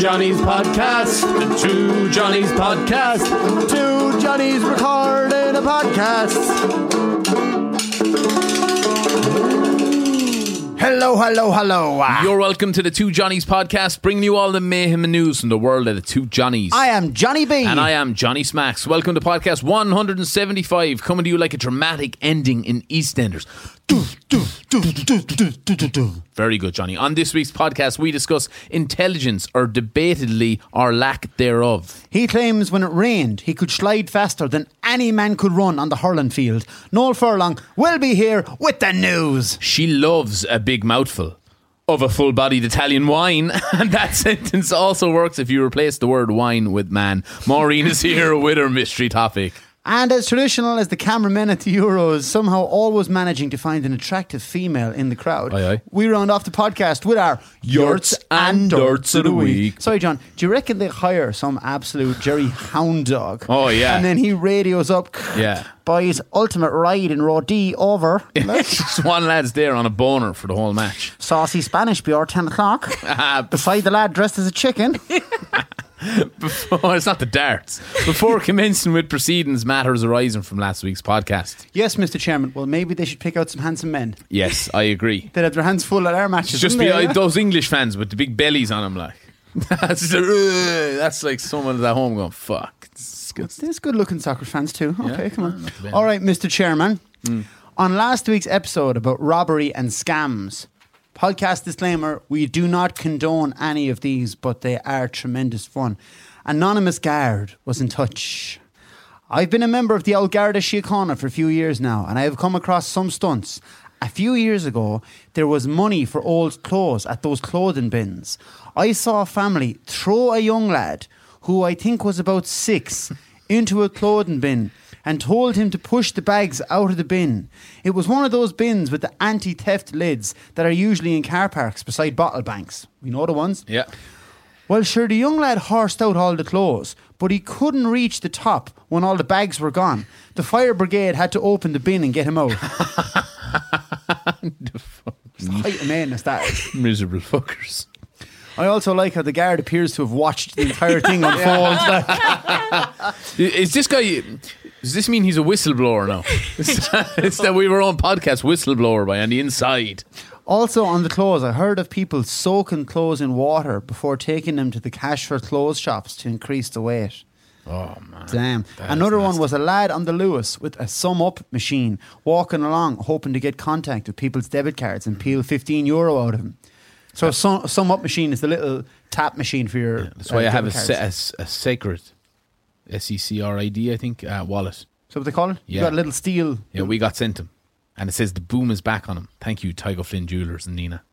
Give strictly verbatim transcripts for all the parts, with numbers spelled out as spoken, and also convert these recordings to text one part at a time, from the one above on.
Johnny's podcast. The Two Johnny's podcast. Two Johnnies recording a podcast. Hello, hello, hello. You're welcome to the Two Johnnies podcast, bringing you all the mayhem and news from the world of the Two Johnnies. I am Johnny B. And I am Johnny Smacks. Welcome to podcast one seventy-five, coming to you like a dramatic ending in EastEnders. Very good, Johnny. On this week's podcast, we discuss intelligence, or debatedly our lack thereof. He claims when it rained, he could slide faster than any man could run on the hurling field. Noel Furlong will be here with the news. She loves a big mouthful of a full-bodied Italian wine, and that sentence also works if you replace the word wine with man. Maureen is here with her mystery topic. And as traditional as the cameramen at the Euros, somehow always managing to find an attractive female in the crowd, aye, aye. we round off the podcast with our Yurts and Dirts of the Week. Sorry, John, do you reckon they hire some absolute Jerry Hound dog? Oh, yeah. And then he radios up, yeah, boys, ultimate ride in row D, over. Just one lad's there on a boner for the whole match. Saucy Spanish beer, ten o'clock. Beside the lad dressed as a chicken. Before, it's not the darts. Before commencing with proceedings, matters arising from last week's podcast. Yes, Mister Chairman. Well, maybe they should pick out some handsome men. Yes, I agree. They'd have their hands full at our matches. Just be they, like yeah? those English fans with the big bellies on them, like. That's, uh, that's like someone at home going, fuck. There's good looking soccer fans too. Okay, yeah, come on. All right, Mister Chairman. Mm. On last week's episode about robbery and scams, podcast disclaimer, we do not condone any of these, but they are tremendous fun. Anonymous Guard was in touch. I've been a member of the old Garda Síochána for a few years now, and I have come across some stunts. A few years ago, there was money for old clothes at those clothing bins. I saw a family throw a young lad, who I think was about six, into a clothing bin and told him to push the bags out of the bin. It was one of those bins with the anti-theft lids that are usually in car parks beside bottle banks. You know the ones? Yeah. Well, sure, the young lad horsed out all the clothes, but he couldn't reach the top when all the bags were gone. The fire brigade had to open the bin and get him out. It's the height of madness, that is. Miserable fuckers. I also like how the guard appears to have watched the entire thing unfold. Is this guy... Does this mean he's a whistleblower now? It's that we were on podcast whistleblower by on the inside. Also on the clothes, I heard of people soaking clothes in water before taking them to the cash for clothes shops to increase the weight. Oh, man. Damn. Another one was a lad on the Lewis with a sum up machine walking along hoping to get contact with people's debit cards and peel fifteen euro out of them. So a sum, sum up machine is the little tap machine for your. Yeah, that's why uh, I have a, cards. a, a sacred S E C R I D, I think, uh, wallet. So what they call it? Yeah. You got a little steel. Yeah, we got sent them. And it says the boom is back on them. Thank you, Tygo Flynn Jewelers and Nina.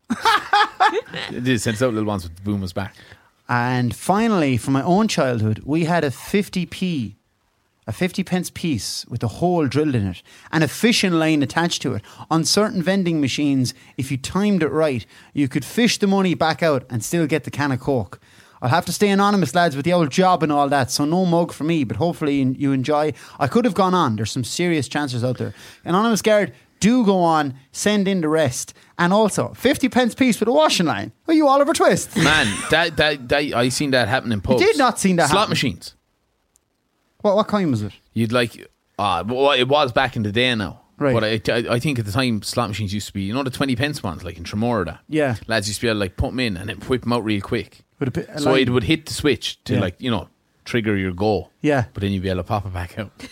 It is, sends out little ones with the boom is back. And finally, from my own childhood, we had a fifty p, a fifty pence piece with a hole drilled in it and a fishing line attached to it. On certain vending machines, if you timed it right, you could fish the money back out and still get the can of Coke. I'll have to stay anonymous, lads, with the old job and all that, so no mug for me, but hopefully you enjoy. I could have gone on. There's some serious chances out there. Anonymous Guard, do go on, send in the rest. And also, fifty pence piece with a washing line. Are you Oliver Twist? Man, that, that, that I seen that happen in pubs. You did not see that Slot happen. machines. What, what kind was it? You'd like... Uh, well, it was back in the day now. Right. But I, I, I think at the time, slot machines used to be, you know, the twenty pence ones, like in Tremorda. Yeah. Lads used to be able to like put them in and then whip them out real quick. With a bit, a So line. it would hit the switch to Yeah. like, you know, trigger your goal. Yeah. But then you'd be able to pop it back out. do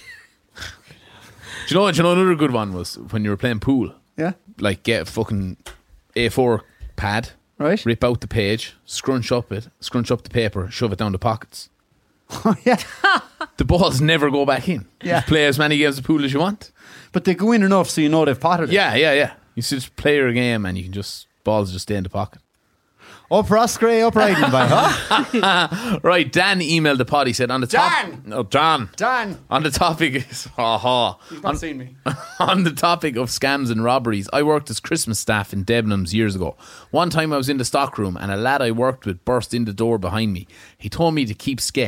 you know? Do you know another good one was when you were playing pool? Yeah. Like get a fucking A four pad, Right. rip out the page, scrunch up it, scrunch up the paper, shove it down the pockets. Oh, yeah. The balls never go back in. Yeah. Just play as many games of pool as you want. But they go in enough so you know they've potted it. Yeah, yeah, yeah. You just play your game and you can just, balls just stay in the pocket. Up Roscrea, up riding by, huh? Right, Dan emailed the pod. He said on the top... Dan! No, Dan. Dan! On the topic... Aha. You've not on, seen me. on the topic of scams and robberies, I worked as Christmas staff in Debenhams years ago. One time I was in the stockroom and a lad I worked with burst in the door behind me. He told me to keep sketch.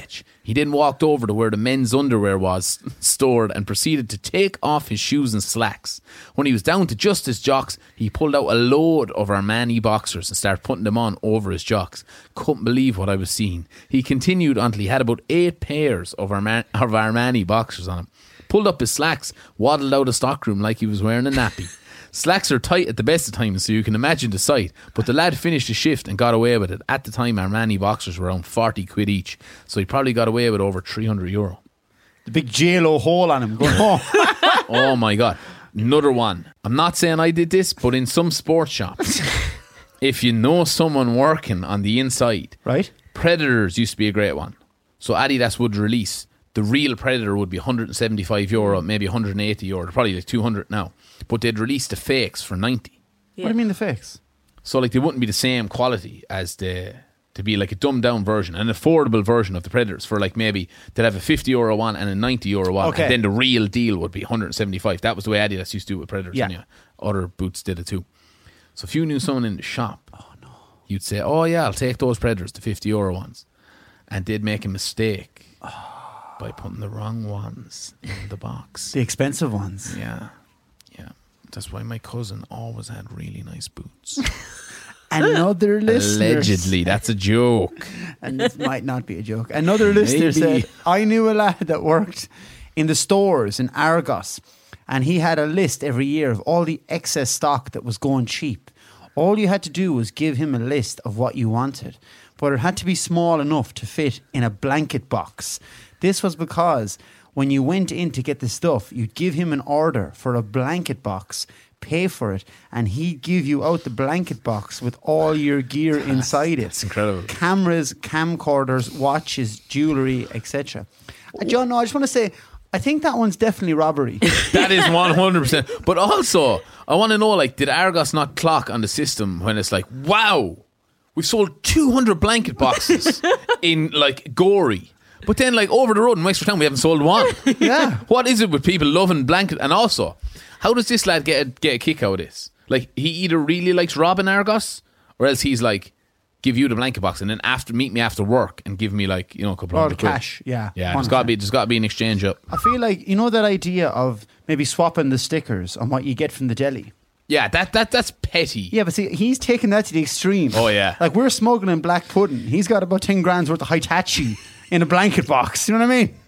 He then walked over to where the men's underwear was stored and proceeded to take off his shoes and slacks. When he was down to just his jocks, he pulled out a load of Armani boxers and started putting them on over his jocks. Couldn't believe what I was seeing. He continued until he had about eight pairs of, Arma- of Armani boxers on him. Pulled up his slacks, waddled out of stockroom like he was wearing a nappy. Slacks are tight at the best of times, so you can imagine the sight. But the lad finished his shift and got away with it. At the time, Armani boxers were around forty quid each, so he probably got away with over three hundred euro. The big J Lo hole on him going home. Oh my God. Another one. I'm not saying I did this, but in some sports shops, if you know someone working on the inside, right? Predators used to be a great one. So Adidas would release, the real Predator would be one hundred seventy-five euro, maybe one hundred eighty euro, probably like two hundred now. But they'd release the fakes for ninety. Yeah. What do you mean the fakes? So like they wouldn't be the same quality as the, to be like a dumbed down version, an affordable version of the Predators for like maybe they'd have a fifty euro one and a ninety euro one. Okay. And then the real deal would be one hundred seventy-five. That was the way Adidas used to do it with Predators. Yeah. And yeah, other boots did it too. So if you knew someone in the shop, oh no, you'd say, oh yeah, I'll take those Predators, the fifty euro ones. And they'd make a mistake oh. by putting the wrong ones in the box. The expensive ones. Yeah. Yeah. That's why my cousin always had really nice boots. Another listener. Allegedly, that's a joke. And this might not be a joke. Another listener Maybe. said, I knew a lad that worked in the stores in Argos, and he had a list every year of all the excess stock that was going cheap. All you had to do was give him a list of what you wanted, but it had to be small enough to fit in a blanket box. This was because when you went in to get the stuff, you'd give him an order for a blanket box, pay for it, and he'd give you out the blanket box with all your gear inside it. That's incredible. Cameras, camcorders, watches, jewellery, et cetera. And John, no, I just want to say, I think that one's definitely robbery. That is one hundred percent. But also, I want to know, like, did Argos not clock on the system when it's like, wow, we've sold two hundred blanket boxes in, like, Gorey. But then, like, over the road in Wexford Town, we haven't sold one. Yeah. What is it with people loving blanket? And also, how does this lad get a, get a kick out of this? Like, he either really likes robbing Argos, or else he's like, give you the blanket box and then after meet me after work and give me, like, you know, a couple Or of the cash, yeah. Yeah, there's got to be there's got to be an exchange up. I feel like, you know that idea of maybe swapping the stickers on what you get from the deli? Yeah, that that that's petty. Yeah, but see, he's taken that to the extreme. Oh, yeah. Like, we're smuggling black pudding. He's got about ten grand's worth of Hitachi in a blanket box. You know what I mean?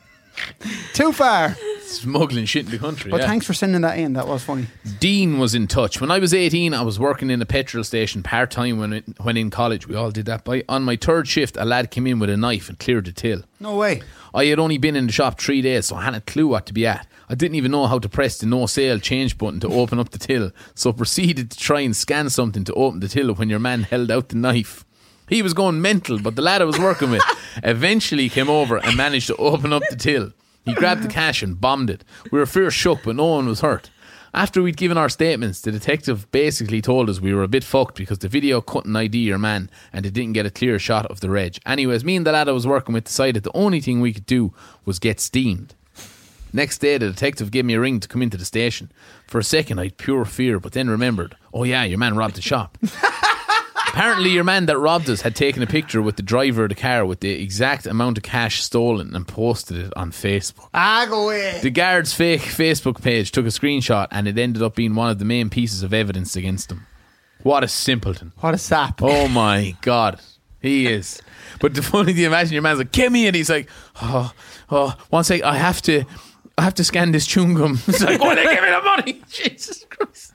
Too far. Smuggling shit in the country. But yeah. thanks for sending that in. That was funny. Dean was in touch. When I was eighteen, I was working in a petrol station part-time when, it, when in college. We all did that. By, on my third shift, a lad came in with a knife and cleared the till. No way. I had only been in the shop three days, so I hadn't a clue what to be at. I didn't even know how to press the no sale change button to open up the till, so proceeded to try and scan something to open the till when your man held out the knife. He was going mental, but the lad I was working with eventually came over and managed to open up the till. He grabbed the cash and bombed it. We were fair shook, but no one was hurt. After we'd given our statements, the detective basically told us we were a bit fucked because the video couldn't I D your man and it didn't get a clear shot of the reg. Anyways, me and the lad I was working with decided the only thing we could do was get steamed. Next day, the detective gave me a ring to come into the station. For a second, I had pure fear, but then remembered, oh yeah, your man robbed the shop. Apparently, your man that robbed us had taken a picture with the driver of the car with the exact amount of cash stolen and posted it on Facebook. Ah, go away. The guard's fake Facebook page took a screenshot and it ended up being one of the main pieces of evidence against him. What a simpleton. What a sap. Oh my God. He is. But the funny thing, imagine your man's like, give me, and he's like, oh, oh, one sec, I have to, I have to scan this chewing gum. It's like, oh, they give me the money. Jesus Christ.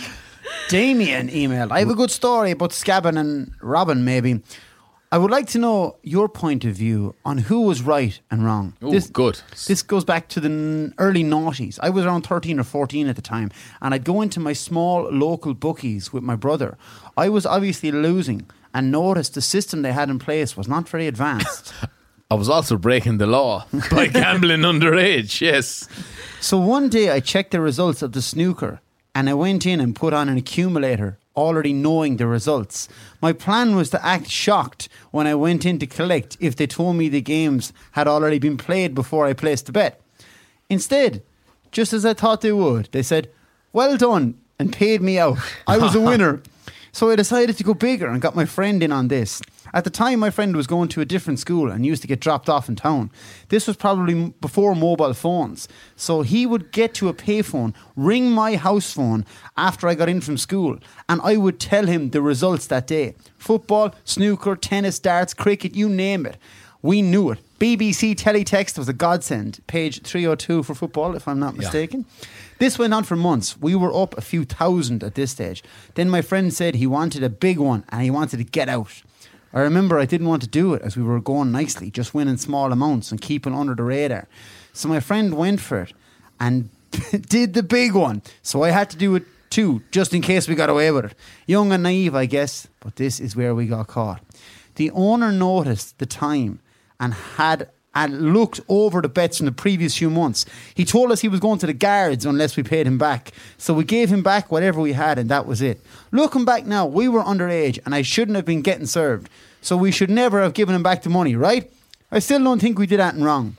Damien emailed, I have a good story about scabbing and robbing, maybe. I would like to know your point of view on who was right and wrong. Ooh, this, good. This goes back to the n- early noughties. I was around thirteen or fourteen at the time, and I'd go into my small local bookies with my brother. I was obviously losing and noticed the system they had in place was not very advanced. I was also breaking the law by gambling underage, yes. So one day I checked the results of the snooker and I went in and put on an accumulator, already knowing the results. My plan was to act shocked when I went in to collect if they told me the games had already been played before I placed the bet. Instead, just as I thought they would, they said, well done, and paid me out. I was a winner. So I decided to go bigger and got my friend in on this. At the time, my friend was going to a different school and used to get dropped off in town. This was probably m- before mobile phones. So he would get to a payphone, ring my house phone after I got in from school, and I would tell him the results that day. Football, snooker, tennis, darts, cricket, you name it. We knew it. B B C teletext was a godsend. Page three oh two for football, if I'm not mistaken. Yeah. This went on for months. We were up a few thousand at this stage. Then my friend said he wanted a big one and he wanted to get out. I remember I didn't want to do it as we were going nicely, just winning small amounts and keeping under the radar. So my friend went for it and did the big one. So I had to do it too, just in case we got away with it. Young and naive, I guess, but this is where we got caught. The owner noticed the time and had and looked over the bets from the previous few months. He told us he was going to the guards unless we paid him back. So we gave him back whatever we had and that was it. Looking back now, we were underage and I shouldn't have been getting served. So we should never have given him back the money, right? I still don't think we did anything wrong.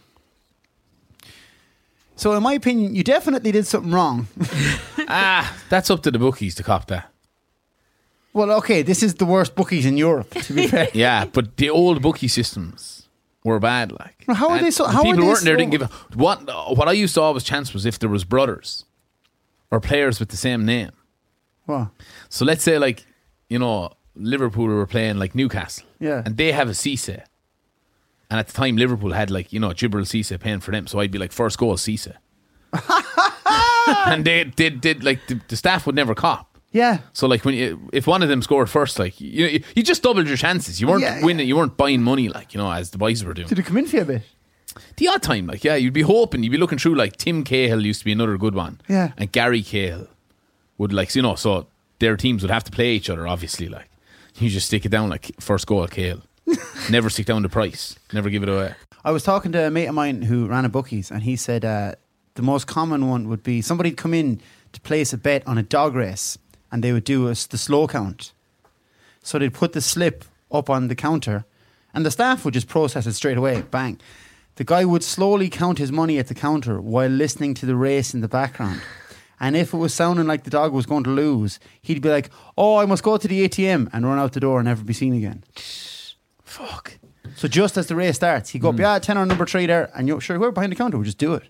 So in my opinion, you definitely did something wrong. ah, that's up to the bookies to cop that. Well, okay, this is the worst bookies in Europe, to be fair. Yeah, but the old bookie systems were bad, like. Well, how are and they so? the How people are they weren't there so? didn't give a, what. What I used to always chance was if there was brothers or players with the same name. What? So let's say, like, you know, Liverpool were playing like Newcastle, yeah, and they have a Cisse, and at the time Liverpool had like you know Jibril Cisse paying for them, so I'd be like first goal Cisse, and they did did like the, the staff would never cop. Yeah. So like when you, if one of them scored first, like you, you, you just doubled your chances. You weren't Yeah, winning. yeah. You weren't buying money, like you know, as the boys were doing. Did it come in for you a bit? The odd time, like yeah, you'd be hoping, you'd be looking through. Like Tim Cahill used to be another good one. Yeah. And Gary Cahill would like you know, so their teams would have to play each other. Obviously, like you just stick it down like first goal Cahill. Never stick down the price. Never give it away. I was talking to a mate of mine who ran a bookies, and he said uh, the most common one would be somebody'd come in to place a bet on a dog race. And they would do a, the slow count. So they'd put the slip up on the counter and the staff would just process it straight away. Bang. The guy would slowly count his money at the counter while listening to the race in the background. And if it was sounding like the dog was going to lose, he'd be like, oh, I must go to the A T M and run out the door and never be seen again. Fuck. So just as the race starts, he'd go up, Mm. yeah, ten on number three there. And you're sure, whoever behind the counter would just do it.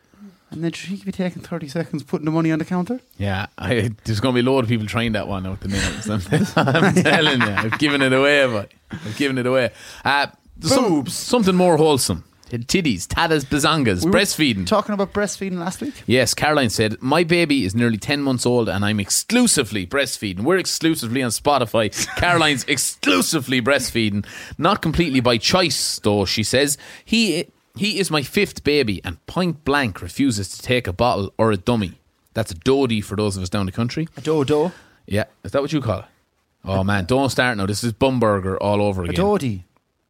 And then he could be taking thirty seconds putting the money on the counter. Yeah, I, there's going to be a load of people trying that one out the minute. I'm telling you, I've given it away, but I've given it away. Uh, some, Boobs. something more wholesome. Titties, tatas, bazangas, We were breastfeeding. Talking about breastfeeding last week. Yes, Caroline said, my baby is nearly ten months old and I'm exclusively breastfeeding. We're exclusively on Spotify. Caroline's exclusively breastfeeding. Not completely by choice, though, she says. He he is my fifth baby and point blank refuses to take a bottle or a dummy. That's a dodie for those of us down the country. A dodo. Yeah, is that what you call it? Oh man, don't start now. This is Bumburger all over A again. dodie.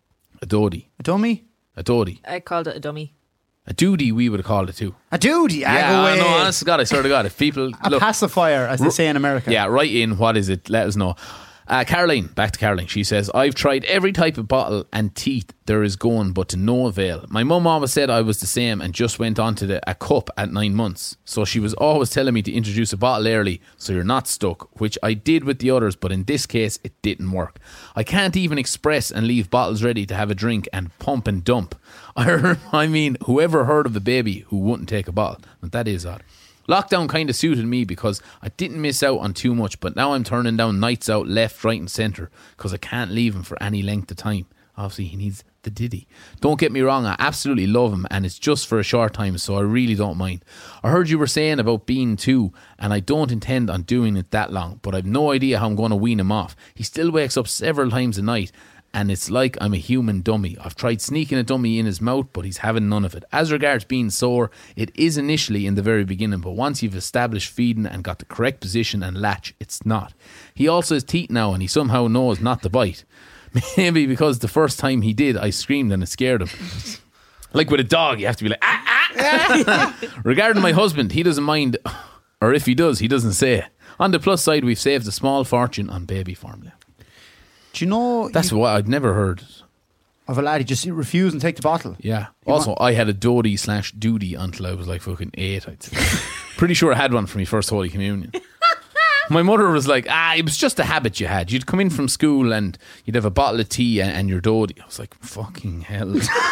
A dodie. A dummy. A dodie. I called it a dummy. A doody we would have called it too. A dude. Yeah, go away. no, honest to God, I swear to God, if people A look, pacifier, as they R- say in America. yeah, write in what is it? Let us know. Uh, Caroline, back to Caroline. She says, I've tried every type of bottle and teeth there is going, but to no avail. My mum always said I was the same and just went on to the, a cup at nine months. So she was always telling me to introduce a bottle early so you're not stuck, which I did with the others, but in this case, it didn't work. I can't even express and leave bottles ready to have a drink and pump and dump. I, I mean, whoever heard of the baby who wouldn't take a bottle? But that is odd. Lockdown kind of suited me because I didn't miss out on too much, but now I'm turning down nights out left, right and centre because I can't leave him for any length of time. Obviously, he needs the diddy. Don't get me wrong, I absolutely love him and it's just for a short time, so I really don't mind. I heard you were saying about being two and I don't intend on doing it that long, but I've no idea how I'm going to wean him off. He still wakes up several times a night and it's like I'm a human dummy. I've tried sneaking a dummy in his mouth, but he's having none of it. As regards being sore, it is initially in the very beginning, but once you've established feeding and got the correct position and latch, it's not. He also has teeth now and he somehow knows not to bite. Maybe because the first time he did, I screamed and it scared him. Like with a dog, you have to be like, ah, ah. Regarding my husband, he doesn't mind, or if he does, he doesn't say. On the plus side, we've saved a small fortune on baby formula. Do you know That's you, what I'd never heard. of a lad who just refused and take the bottle? Yeah. You Also, I had a dodie slash duty until I was like fucking eight, I'd say. Pretty sure I had one for my first Holy Communion. My mother was like, ah, it was just a habit you had. You'd come in from school and you'd have a bottle of tea and, and your dodie. I was like, fucking hell.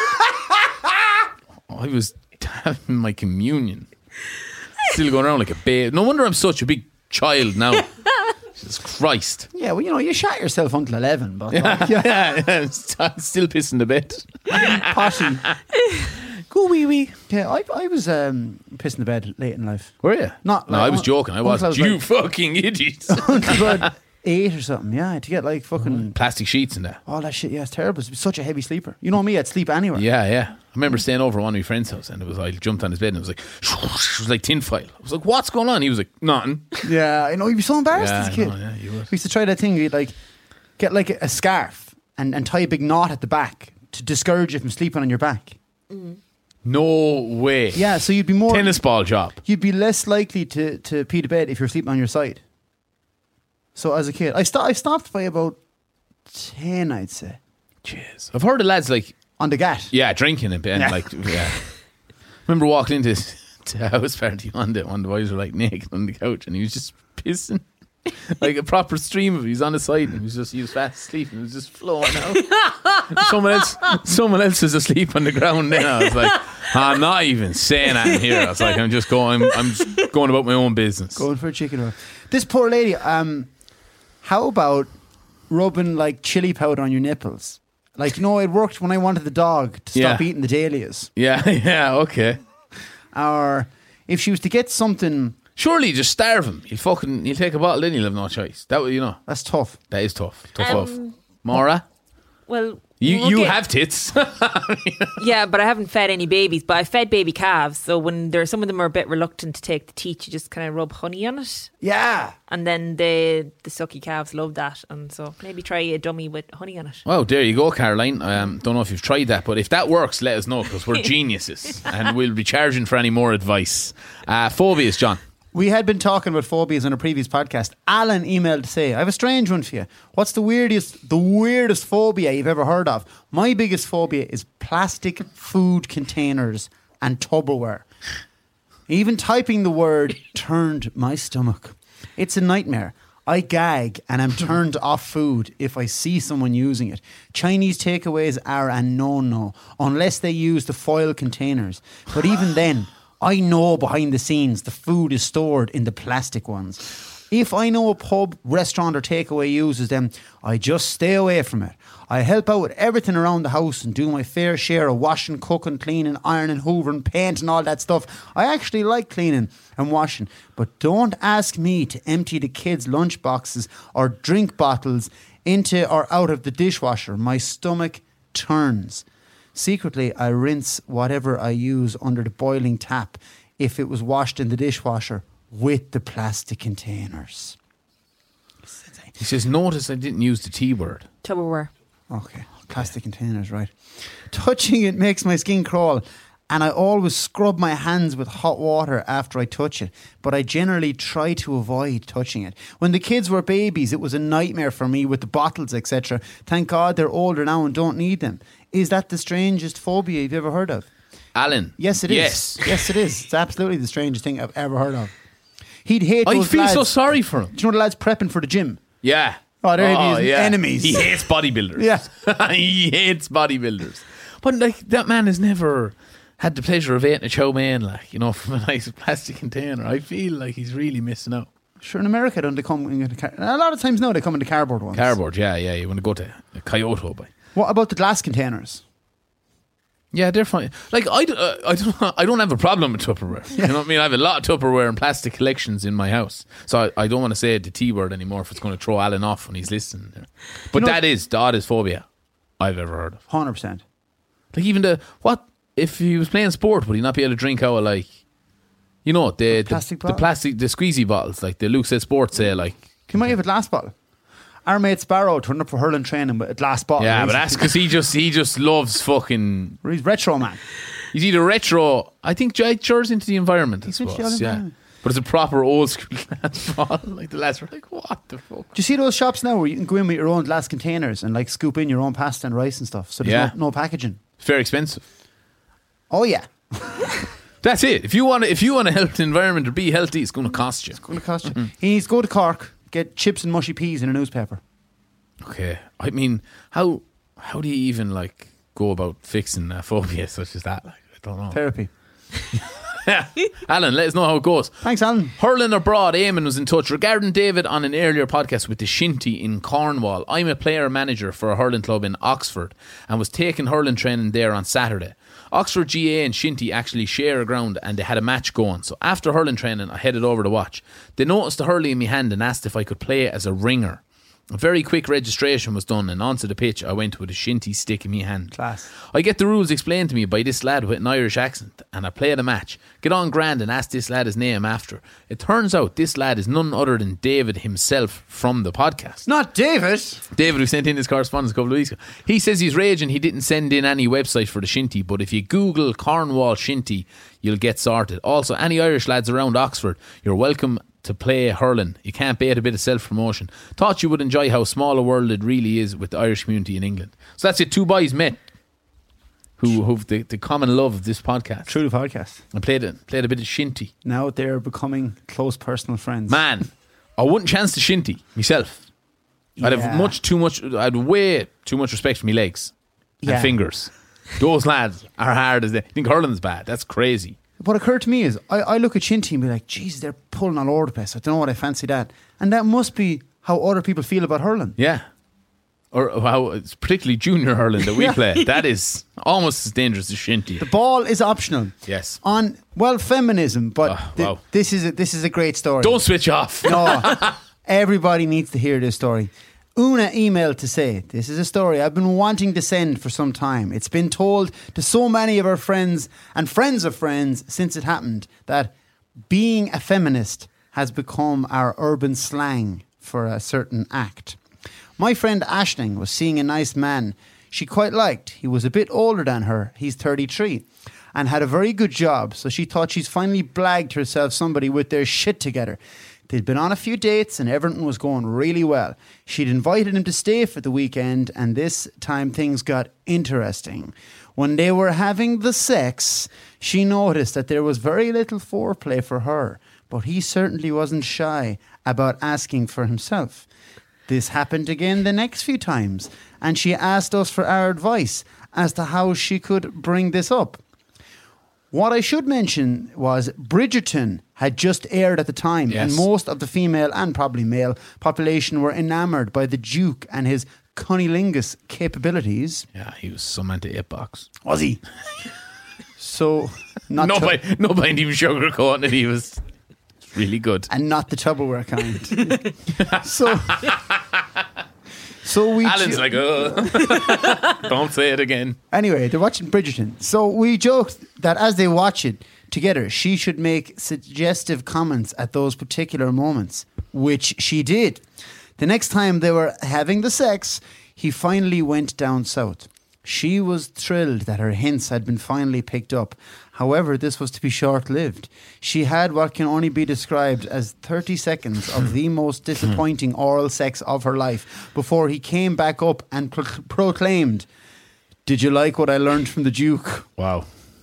I was having my communion. Still going around like a babe. No wonder I'm such a big child now. Jesus Christ. Yeah, well, you know, you shot yourself until eleven, but Yeah, like, yeah. yeah, yeah. I'm still pissing the bed. Potty. Go wee wee. Yeah, I, I was um, pissing the bed late in life. Were you? Not No, like- I was joking. I was. until I was You like- fucking idiots. Until about eight or something, yeah, to get like fucking Plastic sheets and that. all that shit. Yeah, it's terrible. It's such a heavy sleeper. You know me, I'd sleep anywhere. Yeah, yeah. I remember staying over at one of my friend's house and it was I jumped on his bed and it was like it was like tinfoil. I was like, what's going on? He was like, nothing. Yeah, I know. You'd be so embarrassed Yeah, as a I kid. know, yeah, you would. We used to try that thing. You'd like get like a, a scarf and, and tie a big knot at the back to discourage you from sleeping on your back. No way. Yeah, so you'd be more Tennis ball job. you'd be less likely to, to pee to bed if you're sleeping on your side. So as a kid, I sto- I stopped by about ten, I'd say, Jeez. I've heard of lads like, on the gat. yeah, drinking and, and Yeah. like, yeah. Remember walking into to a house party one day, one of the boys were like naked on the couch and he was just pissing. Like a proper stream of it. He was on the side and he was just, he was fast asleep and it was just flowing out. someone else, someone else was asleep on the ground then. I was like, I'm not even saying that in here. I was like, I'm just going, I'm, I'm just going about my own business. Going for a chicken roll. This poor lady, um, how about rubbing like chili powder on your nipples? Like, you know, it worked when I wanted the dog to stop Yeah. eating the dahlias. Yeah, yeah, okay. Or if she was to get something, Surely just starve him. He'll fucking, he'll take a bottle then he'll have no choice. That, you know, that's tough. that is tough. Tough Um, love. Maura, Well, you, we'll you get- have tits. Yeah, but I haven't fed any babies. But I fed baby calves. So when there, some of them are a bit reluctant to take the teat, you just kind of rub honey on it, Yeah. and then the the sucky calves love that. And so maybe try a dummy with honey on it. Well, there you go, Caroline. I um, don't know if you've tried that, but if that works, let us know because we're geniuses and we'll be charging for any more advice. Uh, phobias, John. We had been talking about phobias on a previous podcast. Alan emailed to say, I have a strange one for you. What's the weirdest, the weirdest phobia you've ever heard of? My biggest phobia is plastic food containers and Tupperware. Even typing the word turned my stomach. It's a nightmare. I gag and am turned off food if I see someone using it. Chinese takeaways are a no-no unless they use the foil containers. But even then, I know behind the scenes the food is stored in the plastic ones. If I know a pub, restaurant or takeaway uses them, I just stay away from it. I help out with everything around the house and do my fair share of washing, cooking, cleaning, ironing, hoovering, painting, all that stuff. I actually like cleaning and washing, but don't ask me to empty the kids' lunch boxes or drink bottles into or out of the dishwasher. My stomach turns. Secretly, I rinse whatever I use under the boiling tap if it was washed in the dishwasher with the plastic containers. He says, notice I didn't use the T word. Tupperware. Okay, plastic containers, right. Touching it makes my skin crawl, and I always scrub my hands with hot water after I touch it, but I generally try to avoid touching it. When the kids were babies, it was a nightmare for me with the bottles, et cetera. Thank God they're older now and don't need them. Is that the strangest phobia you've ever heard of? Alan. Yes, it is. Yes. Yes, it is. It's absolutely the strangest thing I've ever heard of. He'd hate I those feel lads. so sorry for him. Do you know the lads prepping for the gym? Yeah. Oh, they're his enemies. He hates bodybuilders. Yeah. He hates bodybuilders. But like that man has never had the pleasure of eating a chow mein, like, you know, from a nice plastic container. I feel like he's really missing out. Sure, in America, don't they come in the car- a lot of times now they come in the cardboard ones. Cardboard, yeah, yeah. You want to go to a Kyoto by. What about the glass containers? Yeah, they're fine. Like I, d- uh, I don't, I don't have a problem with Tupperware. You know what I mean? I have a lot of Tupperware and plastic collections in my house, so I, I don't want to say the T word anymore if it's going to throw Alan off when he's listening. But know- that is the oddest phobia I've ever heard of. one hundred percent. Like even the what if he was playing sport, would he not be able to drink out of like, you know, the the Plastic the, bottle? plastic the squeezy bottles like the Luke said Sports say like. He might have a glass bottle. Our mate Sparrow turned up for hurling training with a glass bottle. Yeah, He's- but that's because he just he just loves fucking. he's retro man. He's either retro. I think Jay Chur's into the environment. I He's into the suppose. Yeah, environment. but it's a proper old school glass bottle. Like the lads were like, "What the fuck?" Do you see those shops now where you can go in with your own glass containers and like scoop in your own pasta and rice and stuff? So there's Yeah. no, no packaging. It's very expensive. Oh yeah. That's it. If you want to, if you want to help the environment or be healthy, it's going to cost you. It's going to cost you. Mm-hmm. He needs to go to Cork, get chips and mushy peas in a newspaper. Okay. I mean, how how do you even like go about fixing a phobia such as that? Like, I don't know. Therapy. Alan, let us know how it goes. Thanks, Alan. Hurling Abroad, Eamon was in touch regarding David on an earlier podcast with the Shinty in Cornwall. I'm a player manager for a hurling club in Oxford and was taking hurling training there on Saturday. Oxford G A and Shinty actually share a ground and they had a match going. So after hurling training, I headed over to watch. They noticed the hurley in my hand and asked if I could play as a ringer. A very quick registration was done and onto the pitch I went with a Shinty stick in my hand. Class. I get the rules explained to me by this lad with an Irish accent and I play the match, get on grand and ask this lad his name after. It turns out this lad is none other than David himself from the podcast. Not David. David, who sent in his correspondence a couple of weeks ago. He says he's raging he didn't send in any website for the Shinty, but if you Google Cornwall Shinty, you'll get sorted. Also, any Irish lads around Oxford, you're welcome to play hurling. You can't bait a bit of self-promotion. Thought you would enjoy how small a world it really is with the Irish community in England. So that's it. Two boys met who who've the, the common love of this podcast. True the podcast. I played it, played a bit of Shinty. Now they're becoming close personal friends. Man, I wouldn't chance the Shinty myself. I'd Yeah. have much too much. I'd way too much respect for my legs and Yeah. fingers. Those lads are hard as they think hurling's bad. That's crazy. What occurred to me is I, I look at Shinty and be like, geez, they're pulling all over the place. I don't know what I fancy that. And that must be how other people feel about hurling. Yeah. Or how it's particularly junior hurling that we play. That is almost as dangerous as Shinty. The ball is optional. Yes. On, well, feminism, but Oh, th- wow. this is a, this is a great story. Don't switch off. No, everybody needs to hear this story. Una emailed to say, this is a story I've been wanting to send for some time. It's been told to so many of our friends and friends of friends since it happened that being a feminist has become our urban slang for a certain act. My friend Aisling was seeing a nice man she quite liked. He was a bit older than her. He's thirty-three and had a very good job. So she thought she's finally blagged herself somebody with their shit together. They'd been on a few dates and everything was going really well. She'd invited him to stay for the weekend and this time things got interesting. When they were having the sex, she noticed that there was very little foreplay for her, but he certainly wasn't shy about asking for himself. This happened again the next few times and she asked us for our advice as to how she could bring this up. What I should mention was Bridgerton had just aired at the time Yes. and most of the female and probably male population were enamoured by the Duke and his cunnilingus capabilities. Yeah, he was some into it box. Was he? So, not No, tu- by, no point even sugarcoating it. He was really good. and not the Tupperware kind. so, so we Alan's ju- like, oh, don't say it again. Anyway, they're watching Bridgerton. So we joked that as they watch it together, she should make suggestive comments at those particular moments, which she did. The next time they were having the sex, he finally went down south. She was thrilled that her hints had been finally picked up. However, this was to be short-lived. She had what can only be described as thirty seconds of the most disappointing oral sex of her life before he came back up and pro- proclaimed, "Did you like what I learned from the Duke?" Wow.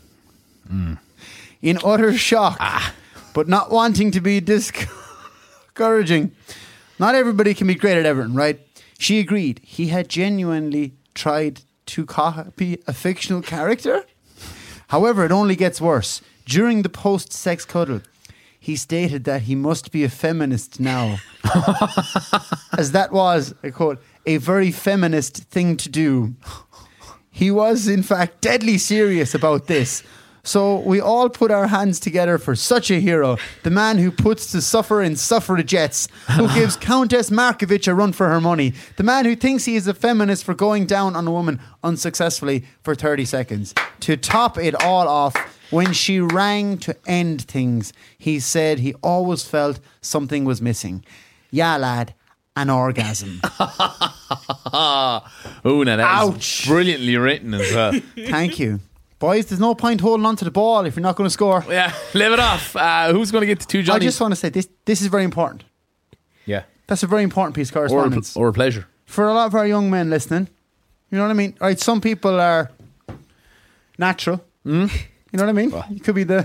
In utter shock, but not wanting to be discouraging. Not everybody can be great at everything, right? She agreed. He had genuinely tried to copy a fictional character. However, it only gets worse. During the post-sex cuddle, he stated that he must be a feminist now. As that was, I quote, a very feminist thing to do. He was, in fact, deadly serious about this. So we all put our hands together for such a hero, the man who puts to suffer in suffragettes, who gives Countess Markovich a run for her money, the man who thinks he is a feminist for going down on a woman unsuccessfully for thirty seconds. To top it all off, when she rang to end things, he said he always felt something was missing. Yeah, lad, an orgasm. Oh, now that Ouch. was brilliantly written as well. Thank you. Boys, there's no point holding on to the ball if you're not going to score. Yeah, live it off. Uh, who's going to get the two I Johnnies? just want to say this this is very important. Yeah. That's a very important piece of Or a, correspondence. or a pleasure. For a lot of our young men listening, you know what I mean? Right, some people are natural. Hmm? You know what I mean? It could be the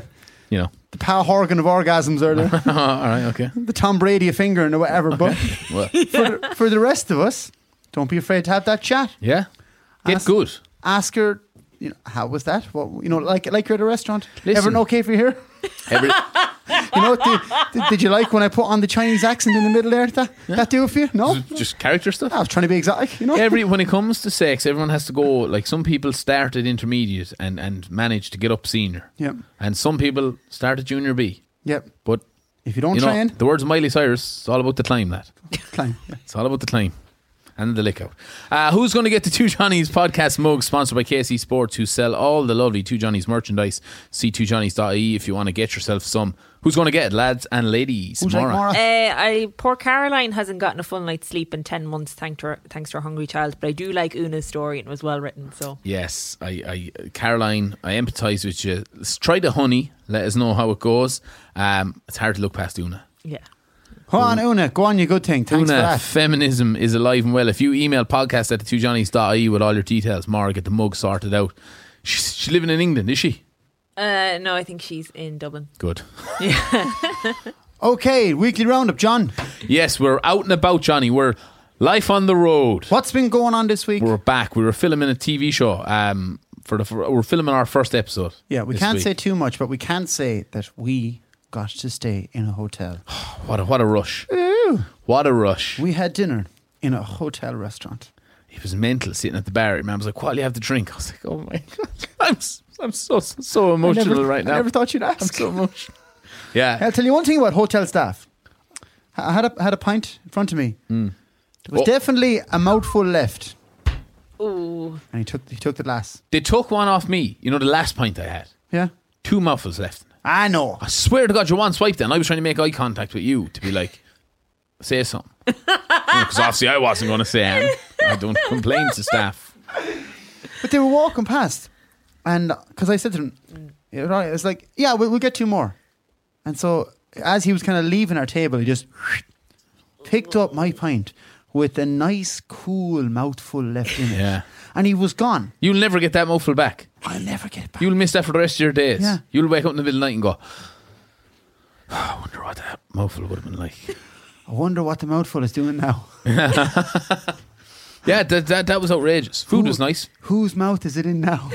you know. The Pa Horgan of orgasms are there. All right, okay. The Tom Brady of fingering or whatever. But Well, for, the, for the rest of us, don't be afraid to have that chat. yeah. Get Ask- good. Ask her, you know, how was that? What, you know, like like you're at a restaurant. Listen. Everything okay for you here? Every, You know, did, did, did you like when I put on the Chinese accent in the middle there? That, that do it for you? No? just character stuff. I was trying to be exotic, you know? Every when it comes to sex, everyone has to go. Like some people start at intermediate and and manage to get up senior. Yep. And some people start at junior B. Yep. But If you don't you know, train, the words of Miley Cyrus, it's all about the climb, lad. climb. Yeah. It's all about the climb. And the lick out. Uh, who's going to get the Two Johnnies podcast mug sponsored by K C Sports, who sell all the lovely Two Johnnies merchandise? See two johnnies dot I E if you want to get yourself some. Who's going to get it, lads and ladies? Who's like Maura? Maura? Uh, I poor Caroline hasn't gotten a full night's sleep in ten months thanks to her, thanks to her hungry child. But I do like Una's story and it was well written. So Yes, I, I, Caroline, I empathise with you. Let's try the honey. Let us know how it goes. Um, it's hard to look past Una. yeah, Go on, Una. Go on, you good thing. Thanks for Una, that. feminism is alive and well. If you email podcast at the two johnnies dot I E with all your details, Mara, get the mug sorted out. She's, she's living in England, is she? uh, no, I think she's in Dublin. Good. Okay, weekly roundup, John. Yes, we're out and about, Johnny. We're life on the road. What's been going on this week? We're back. We were filming a T V show. Um, for the for, we're filming our first episode. Yeah, we this can't week. say too much, but we can say that we got to stay in a hotel. What a what a rush! What a rush! We had dinner in a hotel restaurant. He was mental sitting at the bar. Your man was like, "What do you have to drink?" I was like, "Oh my god, I'm s- I'm so so emotional I never, right now." I never thought you'd I'm ask. so emotional. Yeah, I'll tell you one thing about hotel staff. I had a, had a pint in front of me. There was Oh. definitely a mouthful left, Ooh, and he took he took the glass. they took one off me. You know, the last pint I had, Yeah, two mouthfuls left. I know. I swear to God, your one swiped it, and I was trying to make eye contact with you to be like, say something. Because obviously I wasn't going to say anything. I don't complain to staff. But they were walking past, and because I said to them, "You know, it's like, yeah, we'll, we'll get two more." And so as he was kind of leaving our table, he just picked up my pint with a nice, cool mouthful left in it, Yeah. and he was gone. You'll never get that mouthful back. I'll never get it back. You'll miss that for the rest of your days. Yeah. You'll wake up in the middle of the night and go, oh, I wonder what that mouthful would have been like. I wonder what the mouthful is doing now. Yeah, that, that that was outrageous. Food Who- was nice. Whose mouth is it in now?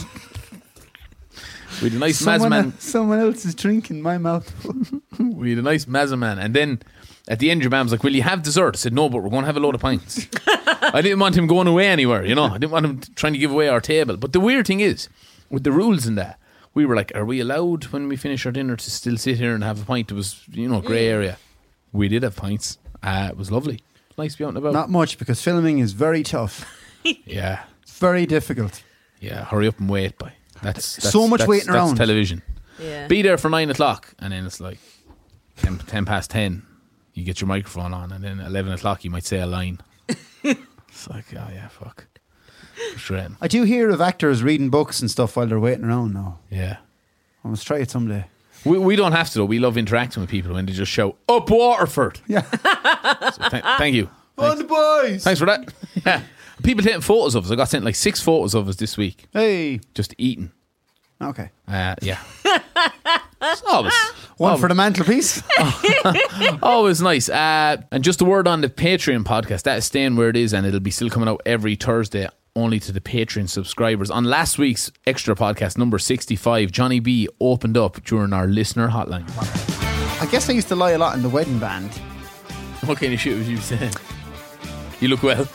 We had a nice someone, mazzaman. someone else is drinking my mouthful. We had a nice mazzaman. And then at the end, your man was like, will you have dessert? I said, no, but we're going to have a load of pints. I didn't want him going away anywhere, you know. I didn't want him trying to give away our table. But the weird thing is, with the rules in that, we were like, are we allowed when we finish our dinner to still sit here and have a pint? It was, you know, grey area. We did have pints. Uh, it was lovely. Nice to be out and about. Not much, because filming is very tough. yeah. It's very difficult. Yeah, hurry up and wait, boy. That's, that's So much that's, waiting that's around. television. yeah. Be there for nine o'clock, and then it's like ten, ten past ten. You get your microphone on, and then eleven o'clock you might say a line. It's like, oh yeah, fuck. Frustrating. I do hear of actors reading books and stuff while they're waiting around now. Yeah. I must try it someday. We we don't have to though. We love interacting with people when they just shout up Waterford. Yeah. So th- thank you. On the boys! Thanks for that. Yeah. People taking photos of us. I got sent like six photos of us this week. Hey. Just eating. Okay. Uh, yeah. It's always One for the mantelpiece. always nice. Uh, and just a word on the Patreon podcast. That is staying where it is, and it'll be still coming out every Thursday, only to the Patreon subscribers. On last week's extra podcast, number sixty-five, Johnny B opened up during our listener hotline. I guess I used to lie a lot in the wedding band. What kind of shit was you saying? You look well.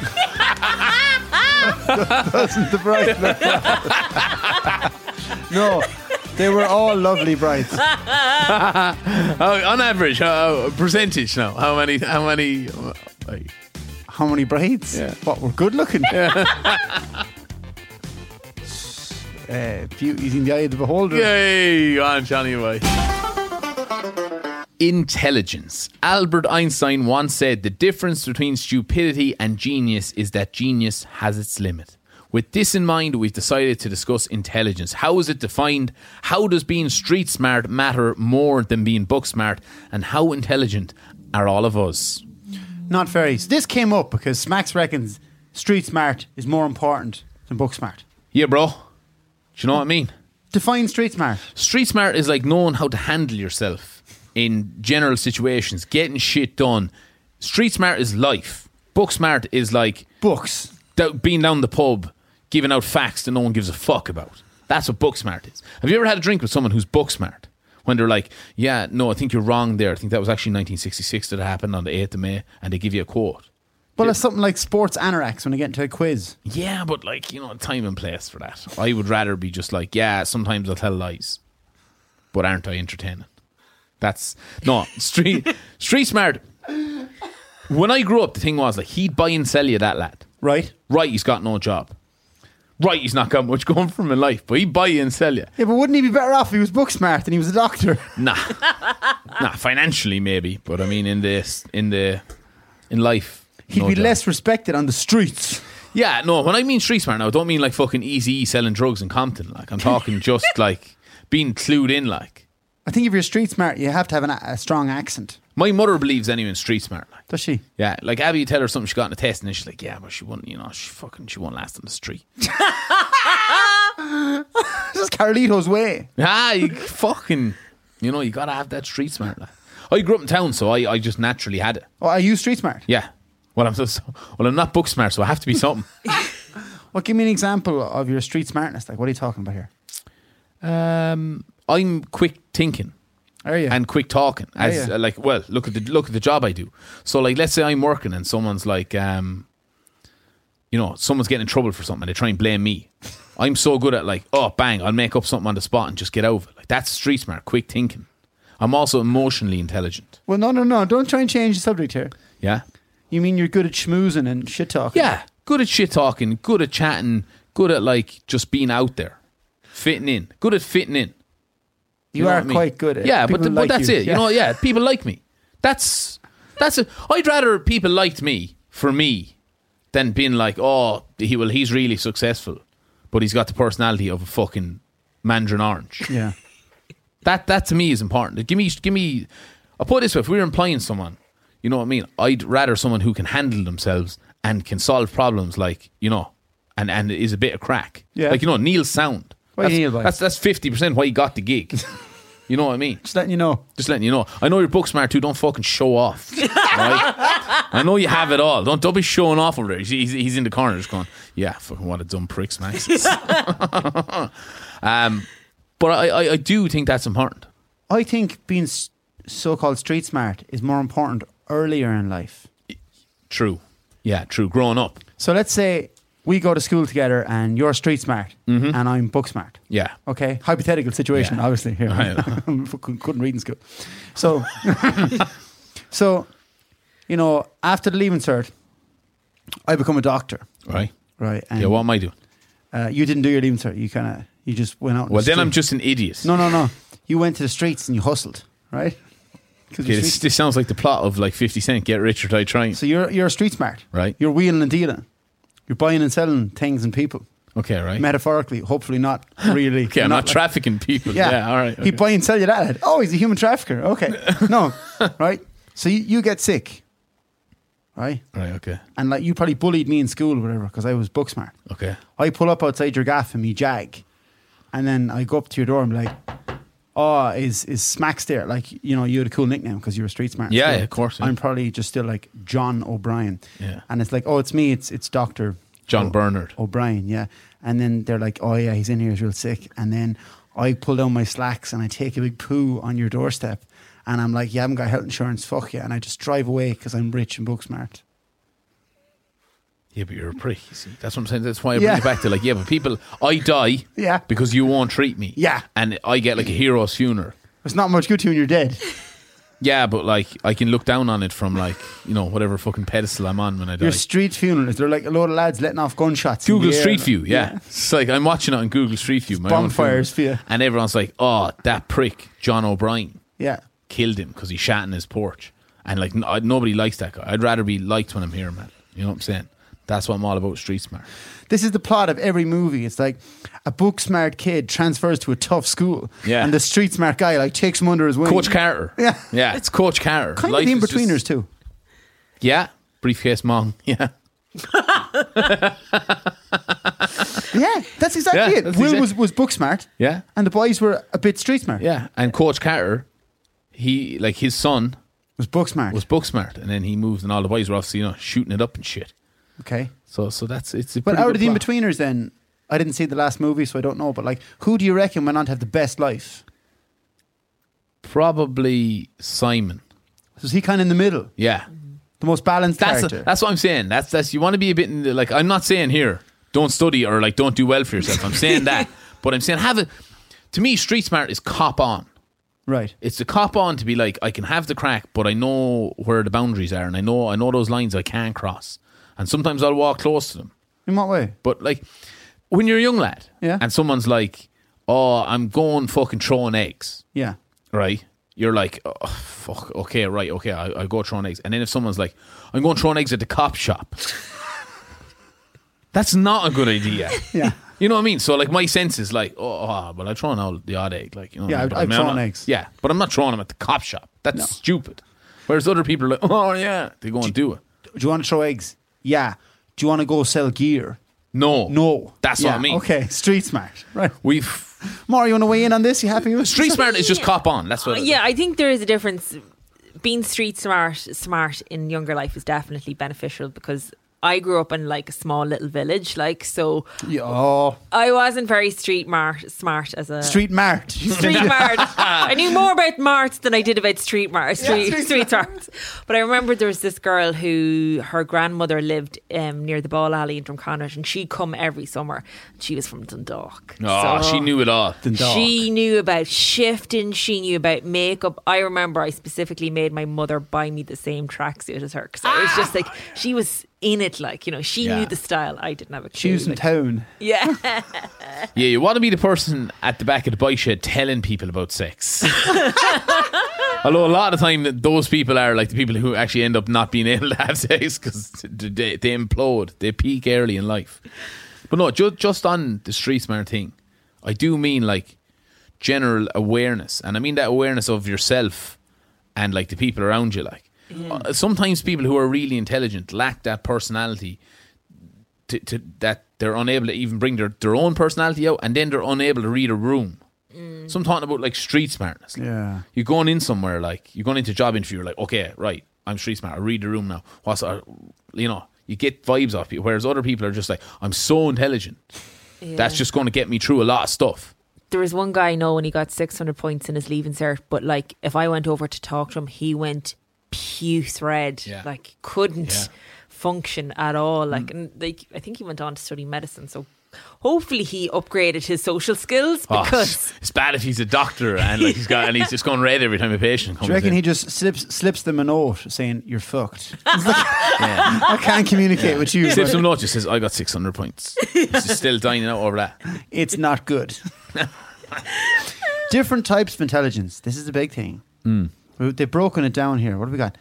Wasn't the bride? No, they were all lovely brides. Oh, on average, uh, percentage now. How many? How many? Uh, like, How many brides? Yeah. What, were good looking? uh, beauty's in the eye of the beholder. yay! Go on, Johnny boy. Intelligence. Albert Einstein once said the difference between stupidity and genius is that genius has its limit. With this in mind, we've decided to discuss intelligence. How is it defined? How does being street smart matter more than being book smart? And how intelligent are all of us? Not very. So this came up because Smax reckons street smart is more important than book smart. Yeah, bro. Do you know what I mean? Define street smart. Street smart is like knowing how to handle yourself in general situations, getting shit done. Street smart is life. Book smart is like Books. d- being down the pub, giving out facts that no one gives a fuck about. That's what book smart is. Have you ever had a drink with someone who's book smart? When they're like, yeah, no, I think you're wrong there. I think that was actually nineteen sixty-six that it happened on the eighth of May, and they give you a quote. Well, it's something like sports anoraks when they get into a quiz. Yeah, but like, you know, time and place for that. I would rather be just like, yeah, sometimes I'll tell lies, but aren't I entertaining? That's no street street smart. When I grew up, the thing was like he'd buy and sell you that lad. Right? Right, he's got no job. Right, he's not got much going for him in life, but he'd buy you and sell you. Yeah, but wouldn't he be better off if he was book smart and he was a doctor? Nah, nah, financially maybe, but I mean in this in the in life, He'd no be job. less respected on the streets. Yeah, no. When I mean street smart now, I don't mean like fucking Eazy-E selling drugs in Compton. Like I'm talking just like being clued in. Like I think if you're street smart, you have to have an, a strong accent. my mother believes anyone in street smart. Like. Does she? Yeah, like Abby, you tell her something she got in a test, and then she's like, "Yeah, but she wouldn't, you know, she fucking, she won't last on the street." This is Carlito's way. Ah, you fucking, you know, you gotta have that street smart. Like. I grew up in town, so I, I just naturally had it. Oh, are you street smart? Yeah. Well, I'm so, well, I'm not book smart, so I have to be something. Well, give me an example of your street smartness. Like, what are you talking about here? um, I'm quick thinking. Are you? And quick talking, as yeah. uh, like, well, look at the look at the job I do. So, like, let's say I'm working and someone's like, um, you know, someone's getting in trouble for something and they try and blame me. I'm so good at like, oh, bang, I'll make up something on the spot and just get out of it. Like that's street smart, quick thinking. I'm also emotionally intelligent. Well, no, no, no. Don't try and change the subject here. Yeah, You mean you're good at schmoozing and shit talking? yeah, good at shit talking, good at chatting, good at like just being out there, fitting in, good at fitting in. You, know are what I mean? quite good at it. Yeah, but, People but like that's you. it. You know, yeah, people like me. That's that's it. I'd rather people liked me for me than being like, oh, he well, he's really successful, but he's got the personality of a fucking mandarin orange. Yeah. That that to me is important. Give me, give me. I'll put it this way: if we were employing someone, you know what I mean. I'd rather someone who can handle themselves and can solve problems, like you know, and and is a bit of crack. Yeah. Like you know, Neil's sound. Why That's Neil, boy? that's that's fifty percent why he got the gig. You know what I mean? Just letting you know. Just letting you know. I know you're book smart too. Don't fucking show off. Right? I know you have it all. Don't don't be showing off over there. He's, he's, he's in the corner just going, yeah, fucking what a dumb pricks, Max. um, but I, I, I do think that's important. I think being s- so-called street smart is more important earlier in life. True. Yeah, true. Growing up. So let's say we go to school together and you're street smart Mm-hmm. and I'm book smart. Yeah. Okay, hypothetical situation, Yeah. obviously. Here, Right. Fucking couldn't read in school. So, so, you know, after the leaving cert, I become a doctor, Right. right? And Yeah, what am I doing? uh, you didn't do your leaving cert. You kind of, you just went out. in Well, the then I'm street. just an idiot. No, no, no. You went to the streets and you hustled, right? 'Cause Okay, you're this, street- this sounds like the plot of like fifty Cent, Get Rich or Die Trying. so you're you're street smart, Right. You're wheeling and dealing. You're buying and selling things and people, Okay, right. metaphorically. Hopefully, not really. Okay, I'm not like- trafficking people. Yeah. Yeah, all right. He okay. buy and sell you that. Oh, he's a human trafficker. Okay. No. Right? So you, you get sick. Right? Right, okay. And like you probably bullied me in school or whatever because I was book smart. Okay. I pull up outside your gaff and me jag. And then I go up to your door and be like, oh, is is Smacks there? Like, you know, you had a cool nickname because you were street smart. in Yeah, school. yeah, of course, yeah. I'm probably just still like John O'Brien. Yeah. And it's like, oh, it's me. It's it's Doctor John O- Bernard. O'Brien, yeah. And then they're like, oh, yeah, he's in here. He's real sick. And then I pull down my slacks and I take a big poo on your doorstep. And I'm like, you haven't got health insurance. Fuck you. And I just drive away because I'm rich and book smart. Yeah, but you're a prick, you see. That's what I'm saying. That's why I bring Yeah. it back to like, yeah, but people, I die Yeah. because you won't treat me. Yeah. And I get like a hero's funeral. It's not much good to you when you're dead. Yeah, but like, I can look down on it from like, you know, whatever fucking pedestal I'm on when I die. Your street funerals, they're like a load of lads letting off gunshots. in Google the air. Street View, yeah. It's like, I'm watching it on Google Street View. my own bonfires funeral. for you. And everyone's like, oh, that prick, John O'Brien, Yeah. killed him because he shat in his porch. And like, no, nobody likes that guy. I'd rather be liked when I'm here, man. You know what I'm saying? That's what I'm all about, street smart. This is the plot of every movie. It's like a book smart kid transfers to a tough school. Yeah. And the street smart guy like takes him under his wing. Coach Carter. Yeah. Yeah, it's Coach Carter. Kind Life of the is just- in-betweeners too. Yeah, briefcase mong. Yeah. Yeah, that's exactly Yeah, it. that's Will exact- was, was book smart. Yeah. And the boys were a bit street smart. Yeah, and Coach Carter, he like his son Was book smart. was book smart, and then he moved, and all the boys were obviously, you know, shooting it up and shit. okay. So, so that's it's a But pretty out good of the plot. in-betweeners then, I didn't see the last movie, so I don't know, but like, who do you reckon went on to have the best life? Probably Simon. Was he kind of in the middle? Yeah, The most balanced that's character? that's what I'm saying. That's that's you want to be a bit in the, like I'm not saying here don't study or like don't do well for yourself. I'm saying that, but I'm saying have it. To me, street smart is cop on. Right. It's the cop on to be like I can have the crack, but I know where the boundaries are, and I know I know those lines I can't cross, and sometimes I'll walk close to them. In what way? But like when you're a young lad, Yeah. and someone's like, "Oh, I'm going fucking throwing eggs," Yeah. right? You're like, oh, "Fuck, okay, right, okay, I, I go throwing eggs," and then if someone's like, "I'm going throwing eggs at the cop shop," that's not a good idea. Yeah. You know what I mean? So like my sense is like, oh, oh well, I thrown out the odd egg, like you know. Yeah, what I mean? I've- But I've I mean, I'm thrown not- eggs. Yeah, but I'm not throwing them at the cop shop. That's No. stupid. Whereas other people are like, oh yeah, they go and do it. Do you want to throw eggs? Yeah. Do you want to go sell gear? No, No. that's Yeah, what I mean. Okay, street smart. Right. We've Maura, you want to weigh in on this? You happy with street smart is just cop on. That's what. it is. Yeah, I think there is a difference. Being street smart, smart in younger life is definitely beneficial because I grew up in like a small little village, like so. Yeah, oh, I wasn't very street mart, smart as a street mart. street mart. I knew more about marts than I did about street mart, street, street street marts. But I remember there was this girl who her grandmother lived um, near the ball alley in Drumconnor, and she'd come every summer. She was from Dundalk. Oh, So- she knew it all. Dundalk. She knew about shifting. She knew about makeup. I remember I specifically made my mother buy me the same tracksuit as her because I was just like, she was in it, like, you know, she Yeah. kue the style. I didn't have a clue. She was in like- town. Yeah. Yeah, you want to be the person at the back of the bike shed telling people about sex. Although a lot of the time that those people are like the people who actually end up not being able to have sex because they, they implode, they peak early in life. But no, ju- just on the street smart thing, I do mean like general awareness, and I mean that awareness of yourself and like the people around you. Like uh, sometimes people who are really intelligent lack that personality to, to that they're unable to even bring their, their own personality out, and then they're unable to read a room. So I'm talking about like street smartness. Like, Yeah. you're going in somewhere, like you're going into a job interview, you're like, okay, right, I'm street smart, I read the room now. What's uh, you know, you get vibes off people, whereas other people are just like, I'm so intelligent. Yeah. That's just going to get me through a lot of stuff. There was one guy I know and he got six hundred points in his leaving cert, but like if I went over to talk to him, he went pew thread, Yeah. like couldn't Yeah. function at all. Like, and like I think he went on to study medicine, so hopefully he upgraded his social skills Oh, because it's bad if he's a doctor and like he's got and he's just going red every time a patient comes Do you reckon in. he just slips slips them a note saying you're fucked? He's like, I can't communicate with you. Slips but him note, just says, I got six hundred points. He's still dining out over that. It's not good. Different types of intelligence. This is the big thing. Hmm. They've broken it down here. What have we got?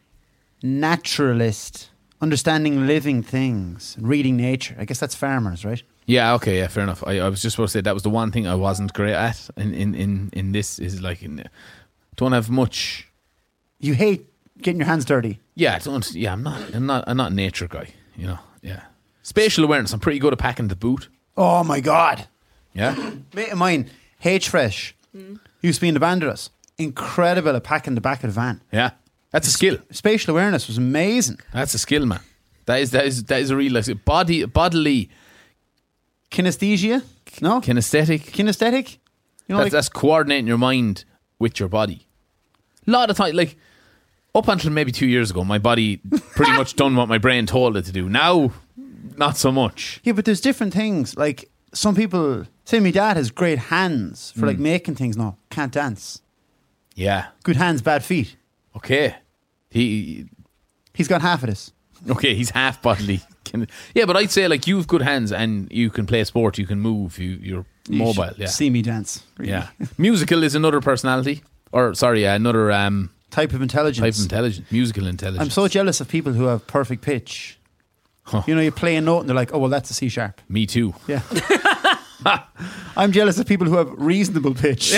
Naturalist, understanding living things, reading nature. I guess that's farmers, right? Yeah, okay, yeah, fair enough. I, I was just about to say that was the one thing I wasn't great at in, in, in, in this is like, in, don't have much. You hate getting your hands dirty. Yeah, I don't. Yeah, I'm not. I'm not. I'm not a nature guy. You know. Yeah. Spatial awareness. I'm pretty good at packing the boot. Oh my God. Yeah. Mate of mine, H Fresh, used to be in the band with us. Incredible at packing the back of the van. Yeah. That's a skill. Spatial awareness was amazing. That's a skill, man. That is that is that is a real like, body bodily Kinesthesia? No? kinesthetic. Kinesthetic? You know, That's, like, that's coordinating your mind with your body. A lot of time, like up until maybe two years ago, my body pretty much done what my brain told it to do. Now, not so much. yeah, but there's different things. Like, some people, say my dad has great hands for Hmm. like making things. No, can't dance. Yeah. Good hands, bad feet. Okay. He. He's got half of this. Okay, he's half bodily. Can- Yeah, but I'd say like you have good hands and you can play sport. You can move. You you're You mobile. should Yeah. See me dance. really. Yeah. Musical is another personality, or sorry, uh, another um, Type of intelligence. type of intelligence. Musical intelligence. I'm so jealous of people who have perfect pitch. Huh. You know, you play a note and they're like, oh, well, that's a C sharp. Me too. Yeah. I'm jealous of people who have reasonable pitch.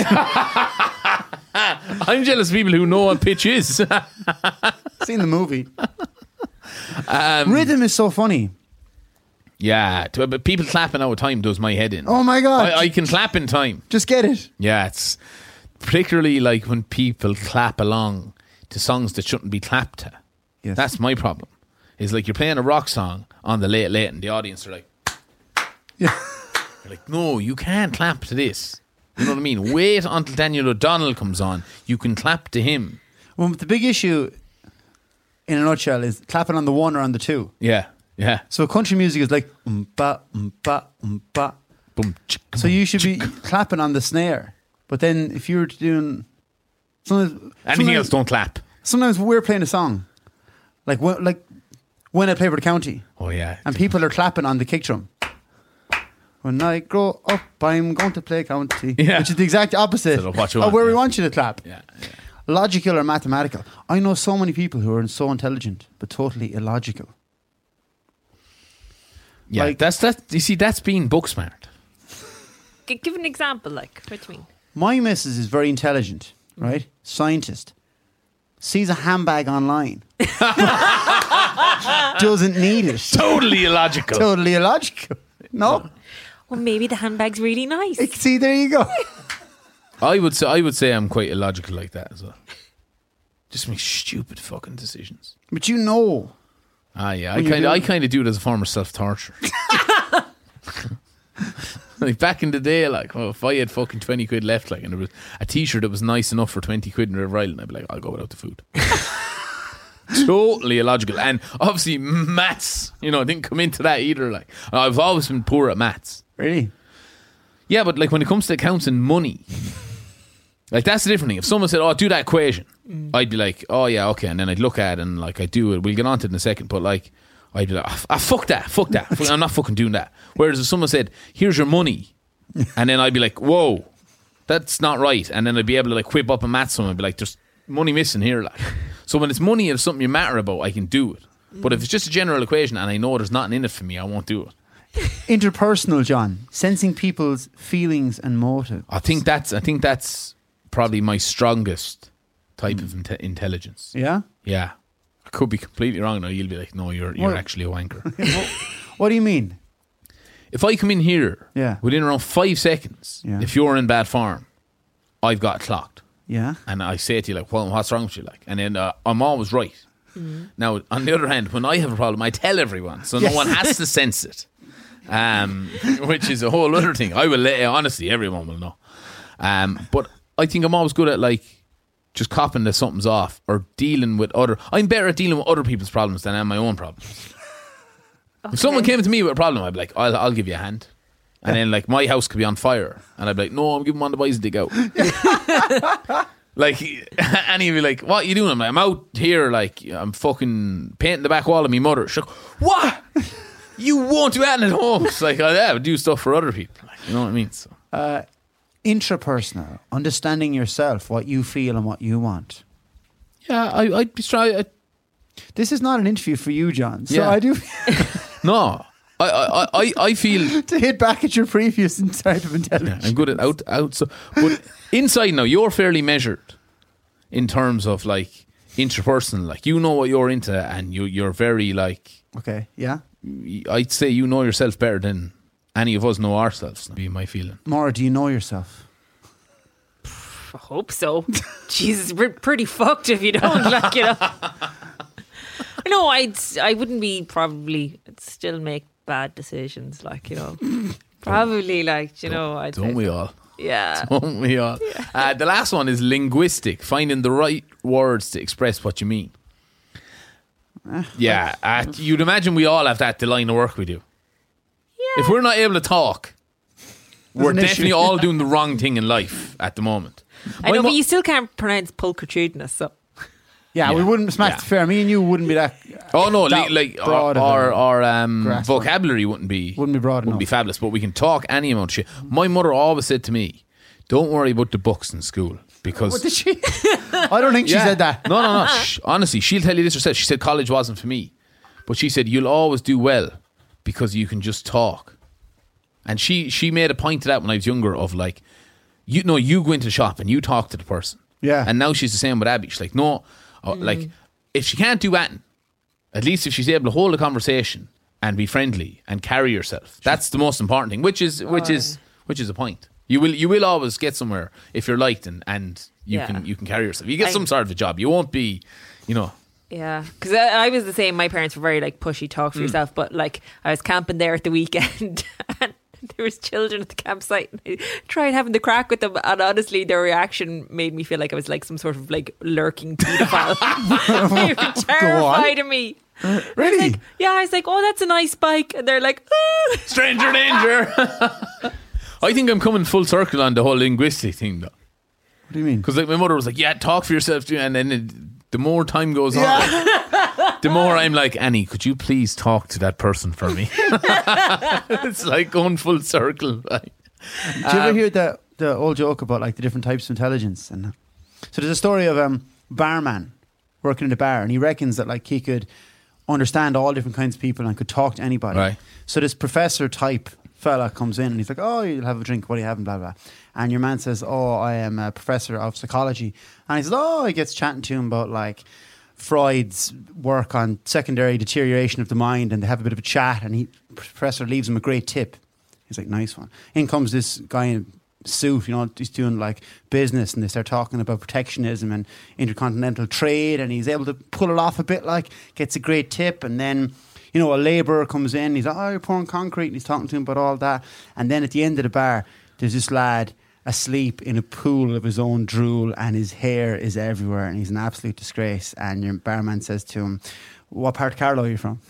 I'm jealous of people who know what pitch is. Seen the movie. um, Rhythm is so funny. Yeah, to, but people clapping out of time does my head in. Oh my God. I, I can clap in time. Just get it. Yeah, it's particularly like when people clap along to songs that shouldn't be clapped to. Yes. That's my problem. It's like you're playing a rock song on the Late Late and the audience are like, Yeah. you're like, no, you can't clap to this. You know what I mean? Wait until Daniel O'Donnell comes on. You can clap to him. Well, the big issue, in a nutshell, is clapping on the one or on the two. Yeah, yeah. So country music is like um ba um ba um ba. Boom. chick, So you should be clapping on the snare. But then if you were doing sometimes, Anything sometimes- else, don't clap. Sometimes we're playing a song, like when, like when I play for the county, Oh, yeah. and people are clapping on the kick drum. When I grow up, I'm going to play county, Yeah. which is the exact opposite So what you of want, where we yeah. want you to clap. Yeah, yeah. Logical or mathematical. I know so many people who are so intelligent but totally illogical. Yeah, Like- that's that. You see, that's being book smart. G- give an example, like, what do you mean? My missus is very intelligent, right? Scientist. Sees a handbag online. Doesn't need it. Totally illogical. Totally illogical. No. Well, maybe the handbag's really nice. See, there you go. I would say I would say I'm quite illogical like that as well. Just make stupid fucking decisions. But you know. Ah, yeah, I When you kind do- of I kind of do it as a form of self torture. Like back in the day, like oh, if I had fucking twenty quid left, like and there was a T-shirt that was nice enough for twenty quid in River Island, I'd be like, I'll go without the food. Totally illogical, and obviously maths, you know, didn't come into that either. Like I've always been poor at maths. Really? Yeah, but like when it comes to accounts and money, like that's the different thing. If someone said, "Oh, do that equation," I'd be like, "Oh yeah, okay," and then I'd look at it and like I do it. We'll get on to it in a second, but like I'd be like, "Ah, ah, fuck that, fuck that, Fuck- I'm not fucking doing that." Whereas if someone said, "Here's your money," and then I'd be like, "Whoa, that's not right," and then I'd be able to like whip up a math sum and be like, "There's money missing here." Like, so when it's money and it's something you matter about, I can do it. But if it's just a general equation and I know there's nothing in it for me, I won't do it. Interpersonal, John. Sensing people's feelings and motives. I think that's I think that's probably my strongest type of inte- intelligence. Yeah? Yeah, I could be completely wrong. Now you'll be like, no, you're you're Well- actually a wanker. What do you mean? If I come in here, Yeah. within around five seconds, Yeah. if you're in bad form, I've got clocked, Yeah? and I say to you like, well, what's wrong with you? Like, and then uh, I'm always right. Now, on the other hand, when I have a problem, I tell everyone, so Yes. no one has to sense it. Um, which is a whole other thing. I will let honestly, everyone will know. Um, but I think I'm always good at like just copping that something's off or dealing with other. I'm better at dealing with other people's problems than I am my own problems. If someone came to me with a problem, I'd be like, I'll, I'll give you a hand. And then like my house could be on fire, and I'd be like, no, I'm giving one of the boys a dig out. Like, and he'd be like, what are you doing? I'm like, I'm out here, like, I'm fucking painting the back wall of my mother. She's like, what? You won't do that at home. It's like, I yeah, do stuff for other people. Like, you know what I mean? So, Uh, intrapersonal. Understanding yourself, what you feel and what you want. yeah, I, I'd be trying. This is not an interview for you, John. So Yeah. I do No, I, I, I, I feel to hit back at your previous type of intelligence. I'm good at out, out. So, but inside now, you're fairly measured in terms of like interpersonal. Like, you know what you're into, and you, you're very like. Okay, yeah. I'd say you know yourself better than any of us know ourselves. Would be my feeling. Maura, do you know yourself? I hope so. Jesus, we're pretty fucked if you don't, like, you know. No, I'd, I wouldn't be probably, I'd still make bad decisions, like, you know. Probably, like, you know, I'd Don't say- we all? Yeah. Don't we all? Uh, the last one is linguistic, finding the right words to express what you mean. Yeah, uh, you'd imagine we all have that the line of work we do. Yeah. If we're not able to talk, we're an definitely issue. all doing the wrong thing in life at the moment. I know, My but mo- you still can't pronounce pulchritudinous, so. Yeah, we Yeah. wouldn't smash Yeah. the fair. Me and you wouldn't be that. Oh no, that li- like broad our of a our, our um, grasp on it. vocabulary wouldn't be Wouldn't be broad wouldn't be enough. fabulous, but we can talk any amount of shit. My mother always said to me, "Don't worry about the books in school because." What did she? I don't think she Yeah. said that. No, no, no. Shh. Honestly, she'll tell you this herself. She said college wasn't for me, but she said you'll always do well because you can just talk. And she she made a point to that when I was younger of like, you know, you go into the shop and you talk to the person. Yeah. And now she's the same with Abby. She's like, no, uh, like if she can't do that, at least if she's able to hold a conversation and be friendly and carry yourself. That's the most important thing, which is which is which is a point. You will you will always get somewhere if you're liked and, and you Yeah. can you can carry yourself. You get I- some sort of a job. You won't be, you know. Yeah, because I, I was the same. My parents were very like pushy, talk for yourself. But like I was camping there at the weekend, and there was children at the campsite. And I tried having the crack with them, and honestly, their reaction made me feel like I was like some sort of like lurking paedophile. They were terrified of me. Really? Like, yeah, I was like, "Oh, that's a nice bike," and they're like, "Ah." Stranger danger. I think I'm coming full circle on the whole linguistic thing though. What do you mean? Because like my mother was like, yeah, talk for yourself, and then it, the more time goes on, the more I'm like, Annie, could you please talk to that person for me? It's like going full circle. Like, Did you ever hear the the old joke about like the different types of intelligence? And so there's a story of um barman working in a bar, and he reckons that like he could understand all different kinds of people and could talk to anybody. Right. So this professor type fella comes in and he's like, "Oh, you'll have a drink. What are you having?" Blah blah. And your man says, "Oh, I am a professor of psychology." And he says, "Oh," he gets chatting to him about like Freud's work on secondary deterioration of the mind, and they have a bit of a chat. And he professor leaves him a great tip. He's like, "Nice one." In comes this guy in a suit, you know, he's doing like business, and they start talking about protectionism and intercontinental trade, and he's able to pull it off a bit. Like, gets a great tip, and then, you know, a labourer comes in. He's like, "Oh, you're pouring concrete," and he's talking to him about all that. And then at the end of the bar, there's this lad asleep in a pool of his own drool, and his hair is everywhere, and he's an absolute disgrace. And your barman says to him, "What part of Carlow are you from?"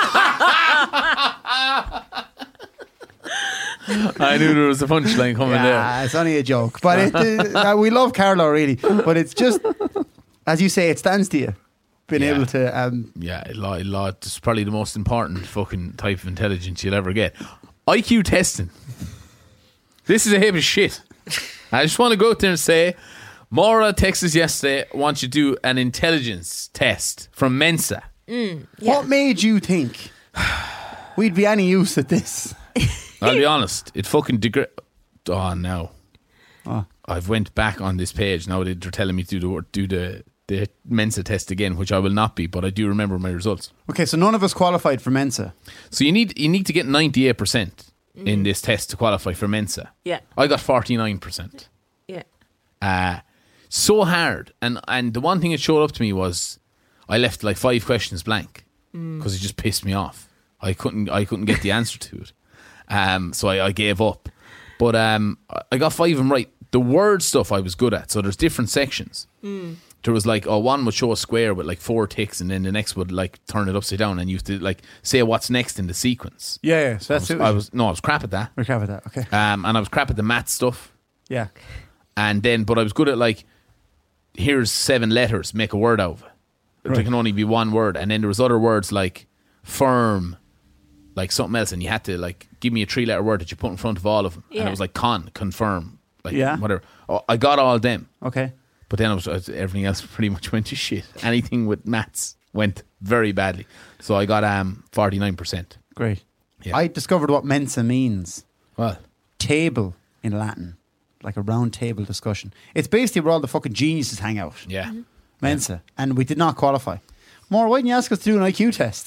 I knew there was a punchline coming there. Yeah, it's only a joke, but it, uh, we love Carlow really. But it's just, as you say, it stands to you being Yeah. able to. Um, Yeah, a lot, a lot. It's probably the most important fucking type of intelligence you'll ever get. I Q testing. This is a heap of shit. I just want to go out there and say, Maura texted us yesterday, wants you to do an intelligence test from Mensa. What made you think we'd be any use at this? I'll be honest, it fucking degrade. Oh no, Oh. I've went back on this page now. They're telling me to do the do the the Mensa test again, which I will not be, but I do remember my results. Okay, so none of us qualified for Mensa. So you need you need to get ninety eight percent in this test to qualify for Mensa. Yeah, I got forty nine percent. yeah. Uh so hard, and and the one thing that showed up to me was I left like five questions blank because it just pissed me off. I couldn't I couldn't get the answer to it. Um, so I, I gave up. But um, I got five of them right. The word stuff I was good at. So there's different sections. Mm. There was like, oh, one would show a square with like four ticks, and then the next would like turn it upside down, and you have to like say what's next in the sequence. Yeah, yeah. So I that's was, it. I was no, I was crap at that. We're covered that. Okay. Um, and I was crap at the math stuff. Yeah. And then, but I was good at like, here's seven letters, make a word out of it. Right. There can only be one word, and then there was other words like firm, like something else, and you had to like give me a three letter word that you put in front of all of them, and Yeah. it was like con, confirm, like Yeah. whatever. Oh, I got all them, Okay. but then I was, everything else pretty much went to shit. Anything with maths went very badly, so I got um forty nine percent. Great. Yeah. I discovered what Mensa means. Well, Table in Latin, like a round table discussion. It's basically where all the fucking geniuses hang out. yeah, Mensa, and we did not qualify. More, why didn't you ask us to do an I Q test?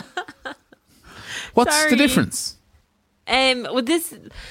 what's Sorry. the difference? Um, with this,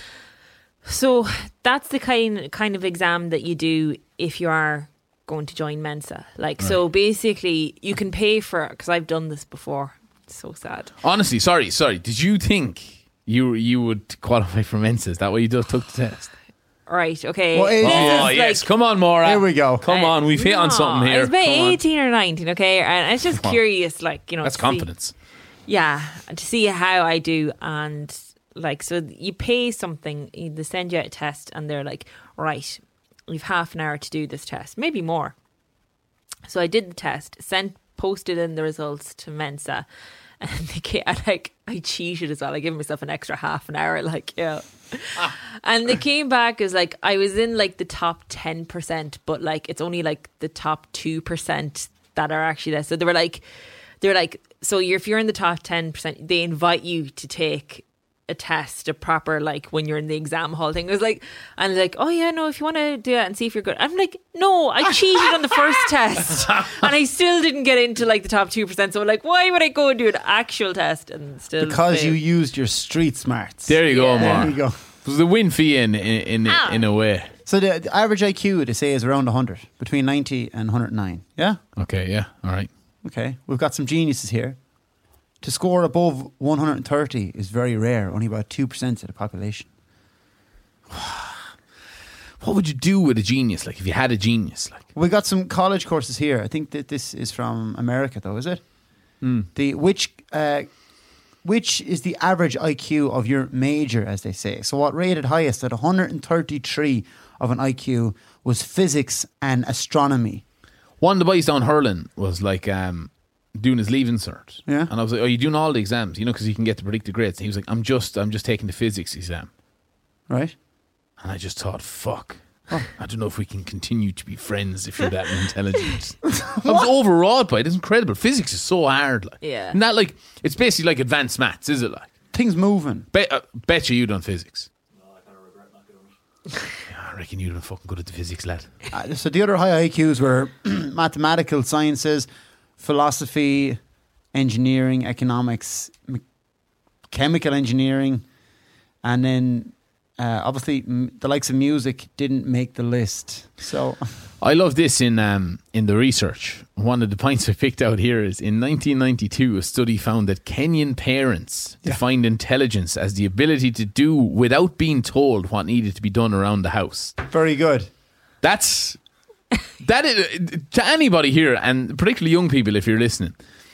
so that's the kind kind of exam that you do if you are going to join Mensa. Like, so basically, you can pay for it because I've done this before. It's so sad. Honestly, sorry, sorry. Did you think you you would qualify for Mensa? Is that why you just took the test? Right? Okay. What age This is Oh is yes, like- come on, Maura. Here we go. Come Uh, on, we've hit on no, something here. I was about Come on. eighteen or nineteen, okay? And it's just Come on. curious, like, you know. That's to see- confidence. yeah, to see how I do. And, like, so you pay something, they send you out a test, and they're like, right, you've half an hour to do this test, maybe more. So I did the test, sent, posted in the results to Mensa, and they came, I, like, I cheated as well. I gave myself an extra half an hour, like, yeah. And they came back as like I was in like the top ten percent, but like it's only like the top two percent that are actually there. So they were like, they're like, so you're, if you're in the top ten percent, they invite you to take a test, a proper, like when you're in the exam hall thing. It was like, and like, oh yeah, no, if you want to do that and see if you're good. I'm like, no, I cheated on the first test and I still didn't get into like the top two percent. So like, why would I go and do an actual test and still Because fail? you used your street smarts. There you go, Yeah. Mark. There you go. It was a win for you in in in, Ah. in a way. So the, the average I Q, they say, is around one hundred, between ninety and one hundred nine. Yeah? Okay, yeah, all right. Okay. We've got some geniuses here. To score above one hundred thirty is very rare, only about two percent of the population. What would you do with a genius? Like if you had a genius, like We got some college courses here. I think that this is from America, though, is it? The which uh, which is the average I Q of your major, as they say. So what rated highest at one hundred thirty-three of an I Q was physics and astronomy. one of the boys down hurling was like um, doing his leaving cert. Yeah. And I was like, "Oh, you doing all the exams? You know, because you can get the predicted grades." And he was like, "I'm just, I'm just taking the physics exam." Right? And I just thought, "Fuck, I don't know if we can continue to be friends if you're that intelligent." I was overawed by it. It's incredible. Physics is so hard. Like, Yeah. Not like it's basically like advanced maths, is it? Like, Things moving. bet, uh, bet you you done physics. Yeah, I reckon you'd have been fucking good at the physics, lad. Uh, so the other high I Qs were mathematical sciences, philosophy, engineering, economics, me- chemical engineering, and then uh, obviously m- the likes of music didn't make the list. So I love this in um, in the research. One of the points I picked out here is in nineteen ninety-two, a study found that Kenyan parents defined intelligence as the ability to do without being told what needed to be done around the house. very good. That's that is, to anybody here, and particularly young people, if you're listening.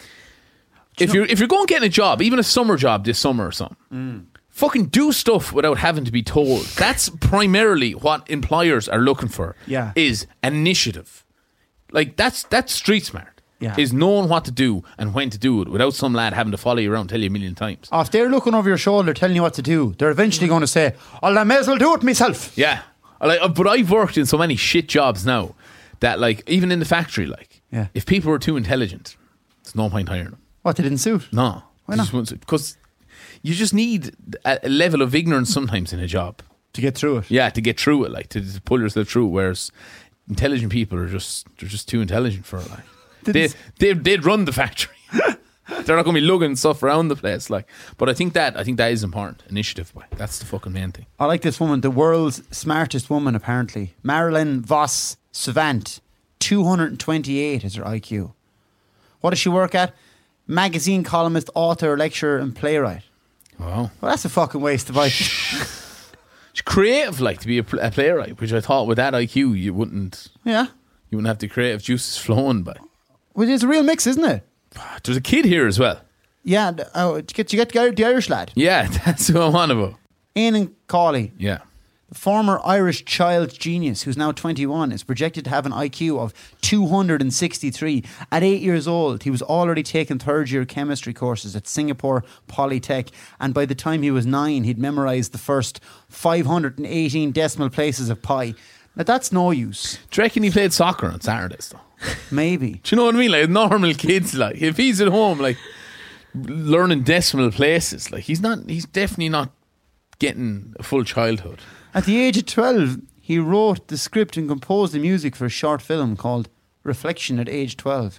If you're if you're going getting a job, even a summer job this summer or something, fucking do stuff without having to be told. That's primarily what employers are looking for. Yeah. Is initiative. Like that's that's street smart. Yeah. Is knowing what to do and when to do it without some lad having to follow you around, tell you a million times. Oh, if they're looking over your shoulder telling you what to do, they're eventually going to say, "Oh, I may as well do it myself." Yeah. I Like, uh, but I've worked in so many shit jobs now that, like, even in the factory, like, Yeah. if people were too intelligent, there's no point hiring them. What, they didn't suit? No. Why not? Because you just need a, a level of ignorance sometimes in a job. To get through it. Yeah, to get through it, like, to, to pull yourself through. Whereas intelligent people are just, they're just too intelligent for it. Like, they, Didn't- they, they'd run the factory. They're not going to be lugging stuff around the place. Like, but I think that, I think that is important. Initiative, boy. That's the fucking main thing. I like this woman, the world's smartest woman, apparently. Marilyn Voss Savant. two hundred twenty-eight is her I Q. What does she work at? Magazine columnist, author, lecturer, and playwright. Wow. Well, that's a fucking waste of I Q. It's creative, like, to be a, pl- a playwright, which I thought with that I Q you wouldn't Yeah. you wouldn't have the creative juices flowing. But Well, it's a real mix, isn't it? there's a kid here as well. Yeah. th- Oh, did you get, did you get the Irish lad? Yeah, that's who I'm on about. Eamon Cawley, Yeah. the former Irish child genius who's now twenty-one, is projected to have an I Q of two hundred sixty-three. At eight years old, he was already taking third year chemistry courses at Singapore Polytech, and by the time he was nine, he'd memorised the first five hundred eighteen decimal places of pi. Now, that's no use. Do you reckon he played soccer on Saturdays, though? Maybe. Do you know what I mean? Like, normal kids, like, if he's at home, like, learning decimal places, like, he's not, he's definitely not getting a full childhood. At the age of twelve, he wrote the script and composed the music for a short film called Reflection at age twelve.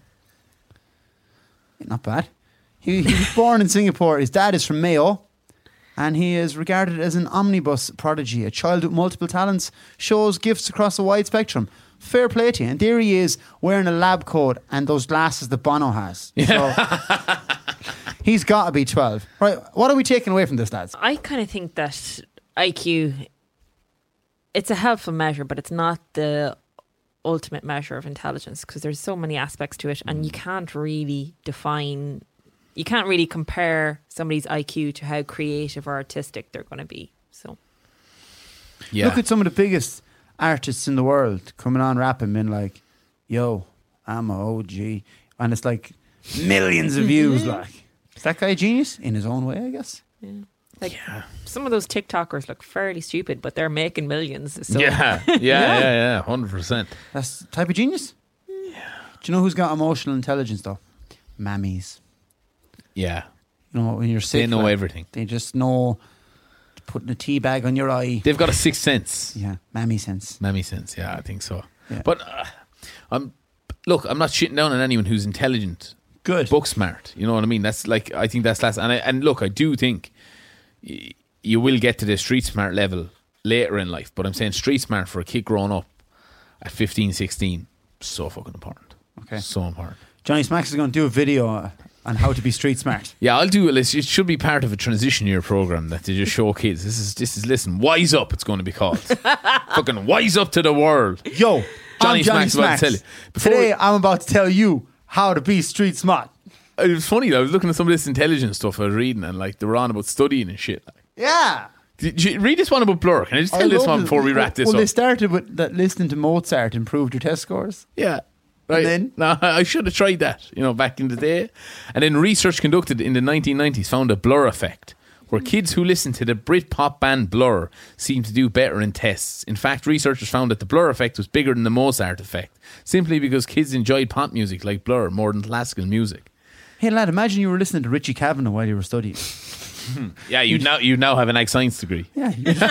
Not bad. He, he was born in Singapore. His dad is from Mayo, and he is regarded as an omnibus prodigy, a child with multiple talents, shows gifts across a wide spectrum. Fair play to you. And there he is, wearing a lab coat and those glasses that Bono has. So he's got to be twelve. Right, what are we taking away from this, lads? I kind of think that I Q, it's a helpful measure, but it's not the ultimate measure of intelligence because there's so many aspects to it, and you can't really define, you can't really compare somebody's I Q to how creative or artistic they're going to be. So Yeah. Look at some of the biggest artists in the world coming on rapping, being like, "Yo, I'm a O G," and it's like millions of views. Like, is that guy a genius in his own way? I guess. yeah. Like some of those TikTokers look fairly stupid, but they're making millions. So. yeah, yeah, yeah, yeah, one hundred percent. That's the type of genius. Yeah. Do you know who's got emotional intelligence though? Mammies. Yeah. You know, when you're sick, They know like, everything. They just know putting a tea bag on your eye. They've got a sixth sense. Yeah, mammy sense. Mammy sense, yeah, I think so. Yeah. But uh, I'm look, I'm not shitting down on anyone who's intelligent, Good. book smart. You know what I mean? That's like I think that's last. And I, and look, I do think y- you will get to the street smart level later in life. But I'm saying street smart for a kid growing up at fifteen, sixteen, so fucking important. Okay. So important. Johnny Smacks is going to do a video uh, on how to be street smart. Yeah, I'll do it. It should be part of a transition year program that they just show kids. This is this is listen, wise up. It's going to be called fucking wise up to the world. Yo, Johnny I'm Johnny Smacks about to Smacks. tell you. Before Today, we- I'm about to tell you how to be street smart. It was funny. I was looking at some of this intelligence stuff I was reading, and like they were on about studying and shit. Like, Yeah. did you read this one about Blur? Can I just tell I this love one it. before we wrap this well, up? they started with that listening to Mozart improved your test scores. Yeah. Right. And then? No, I should have tried that, you know, back in the day. And then research conducted in the nineteen nineties found a Blur effect, where kids who listen to the Britpop band Blur seem to do better in tests. In fact, researchers found that the Blur effect was bigger than the Mozart effect, simply because kids enjoyed pop music like Blur more than classical music. Hey lad, imagine you were listening to Richie Kavanagh while you were studying. Yeah, you now you now have an ag science degree. Yeah.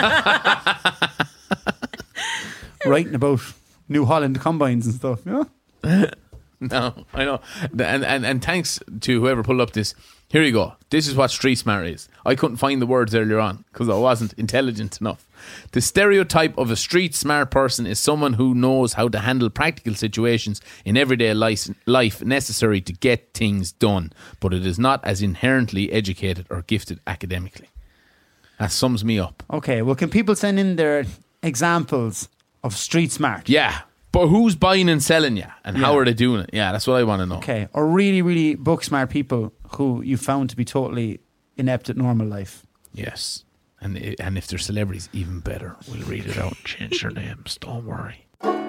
Writing about New Holland combines and stuff, you know? No, I know. And, and and thanks to whoever pulled up this. Here you go. This is what street smart is. I couldn't find the words earlier on because I wasn't intelligent enough. The stereotype of a street smart person is someone who knows how to handle practical situations in everyday life, life necessary to get things done, but it is not as inherently educated or gifted academically. That sums me up. Okay, well, can people send in their examples of street smart? Yeah. But who's buying and selling you? And how Yeah. are they doing it? Yeah, that's what I want to know. Okay, or really, really book smart people who you found to be totally inept at normal life. Yes. And i- and if they're celebrities, even better. We'll read it out and change their names. Don't worry.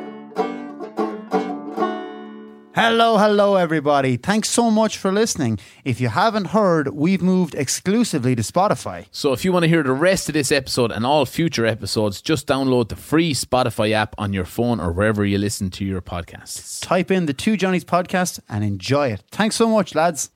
Hello, hello, everybody. Thanks so much for listening. If you haven't heard, we've moved exclusively to Spotify. So if you want to hear the rest of this episode and all future episodes, just download the free Spotify app on your phone or wherever you listen to your podcasts. Type in the Two Johnnies podcast and enjoy it. Thanks so much, lads.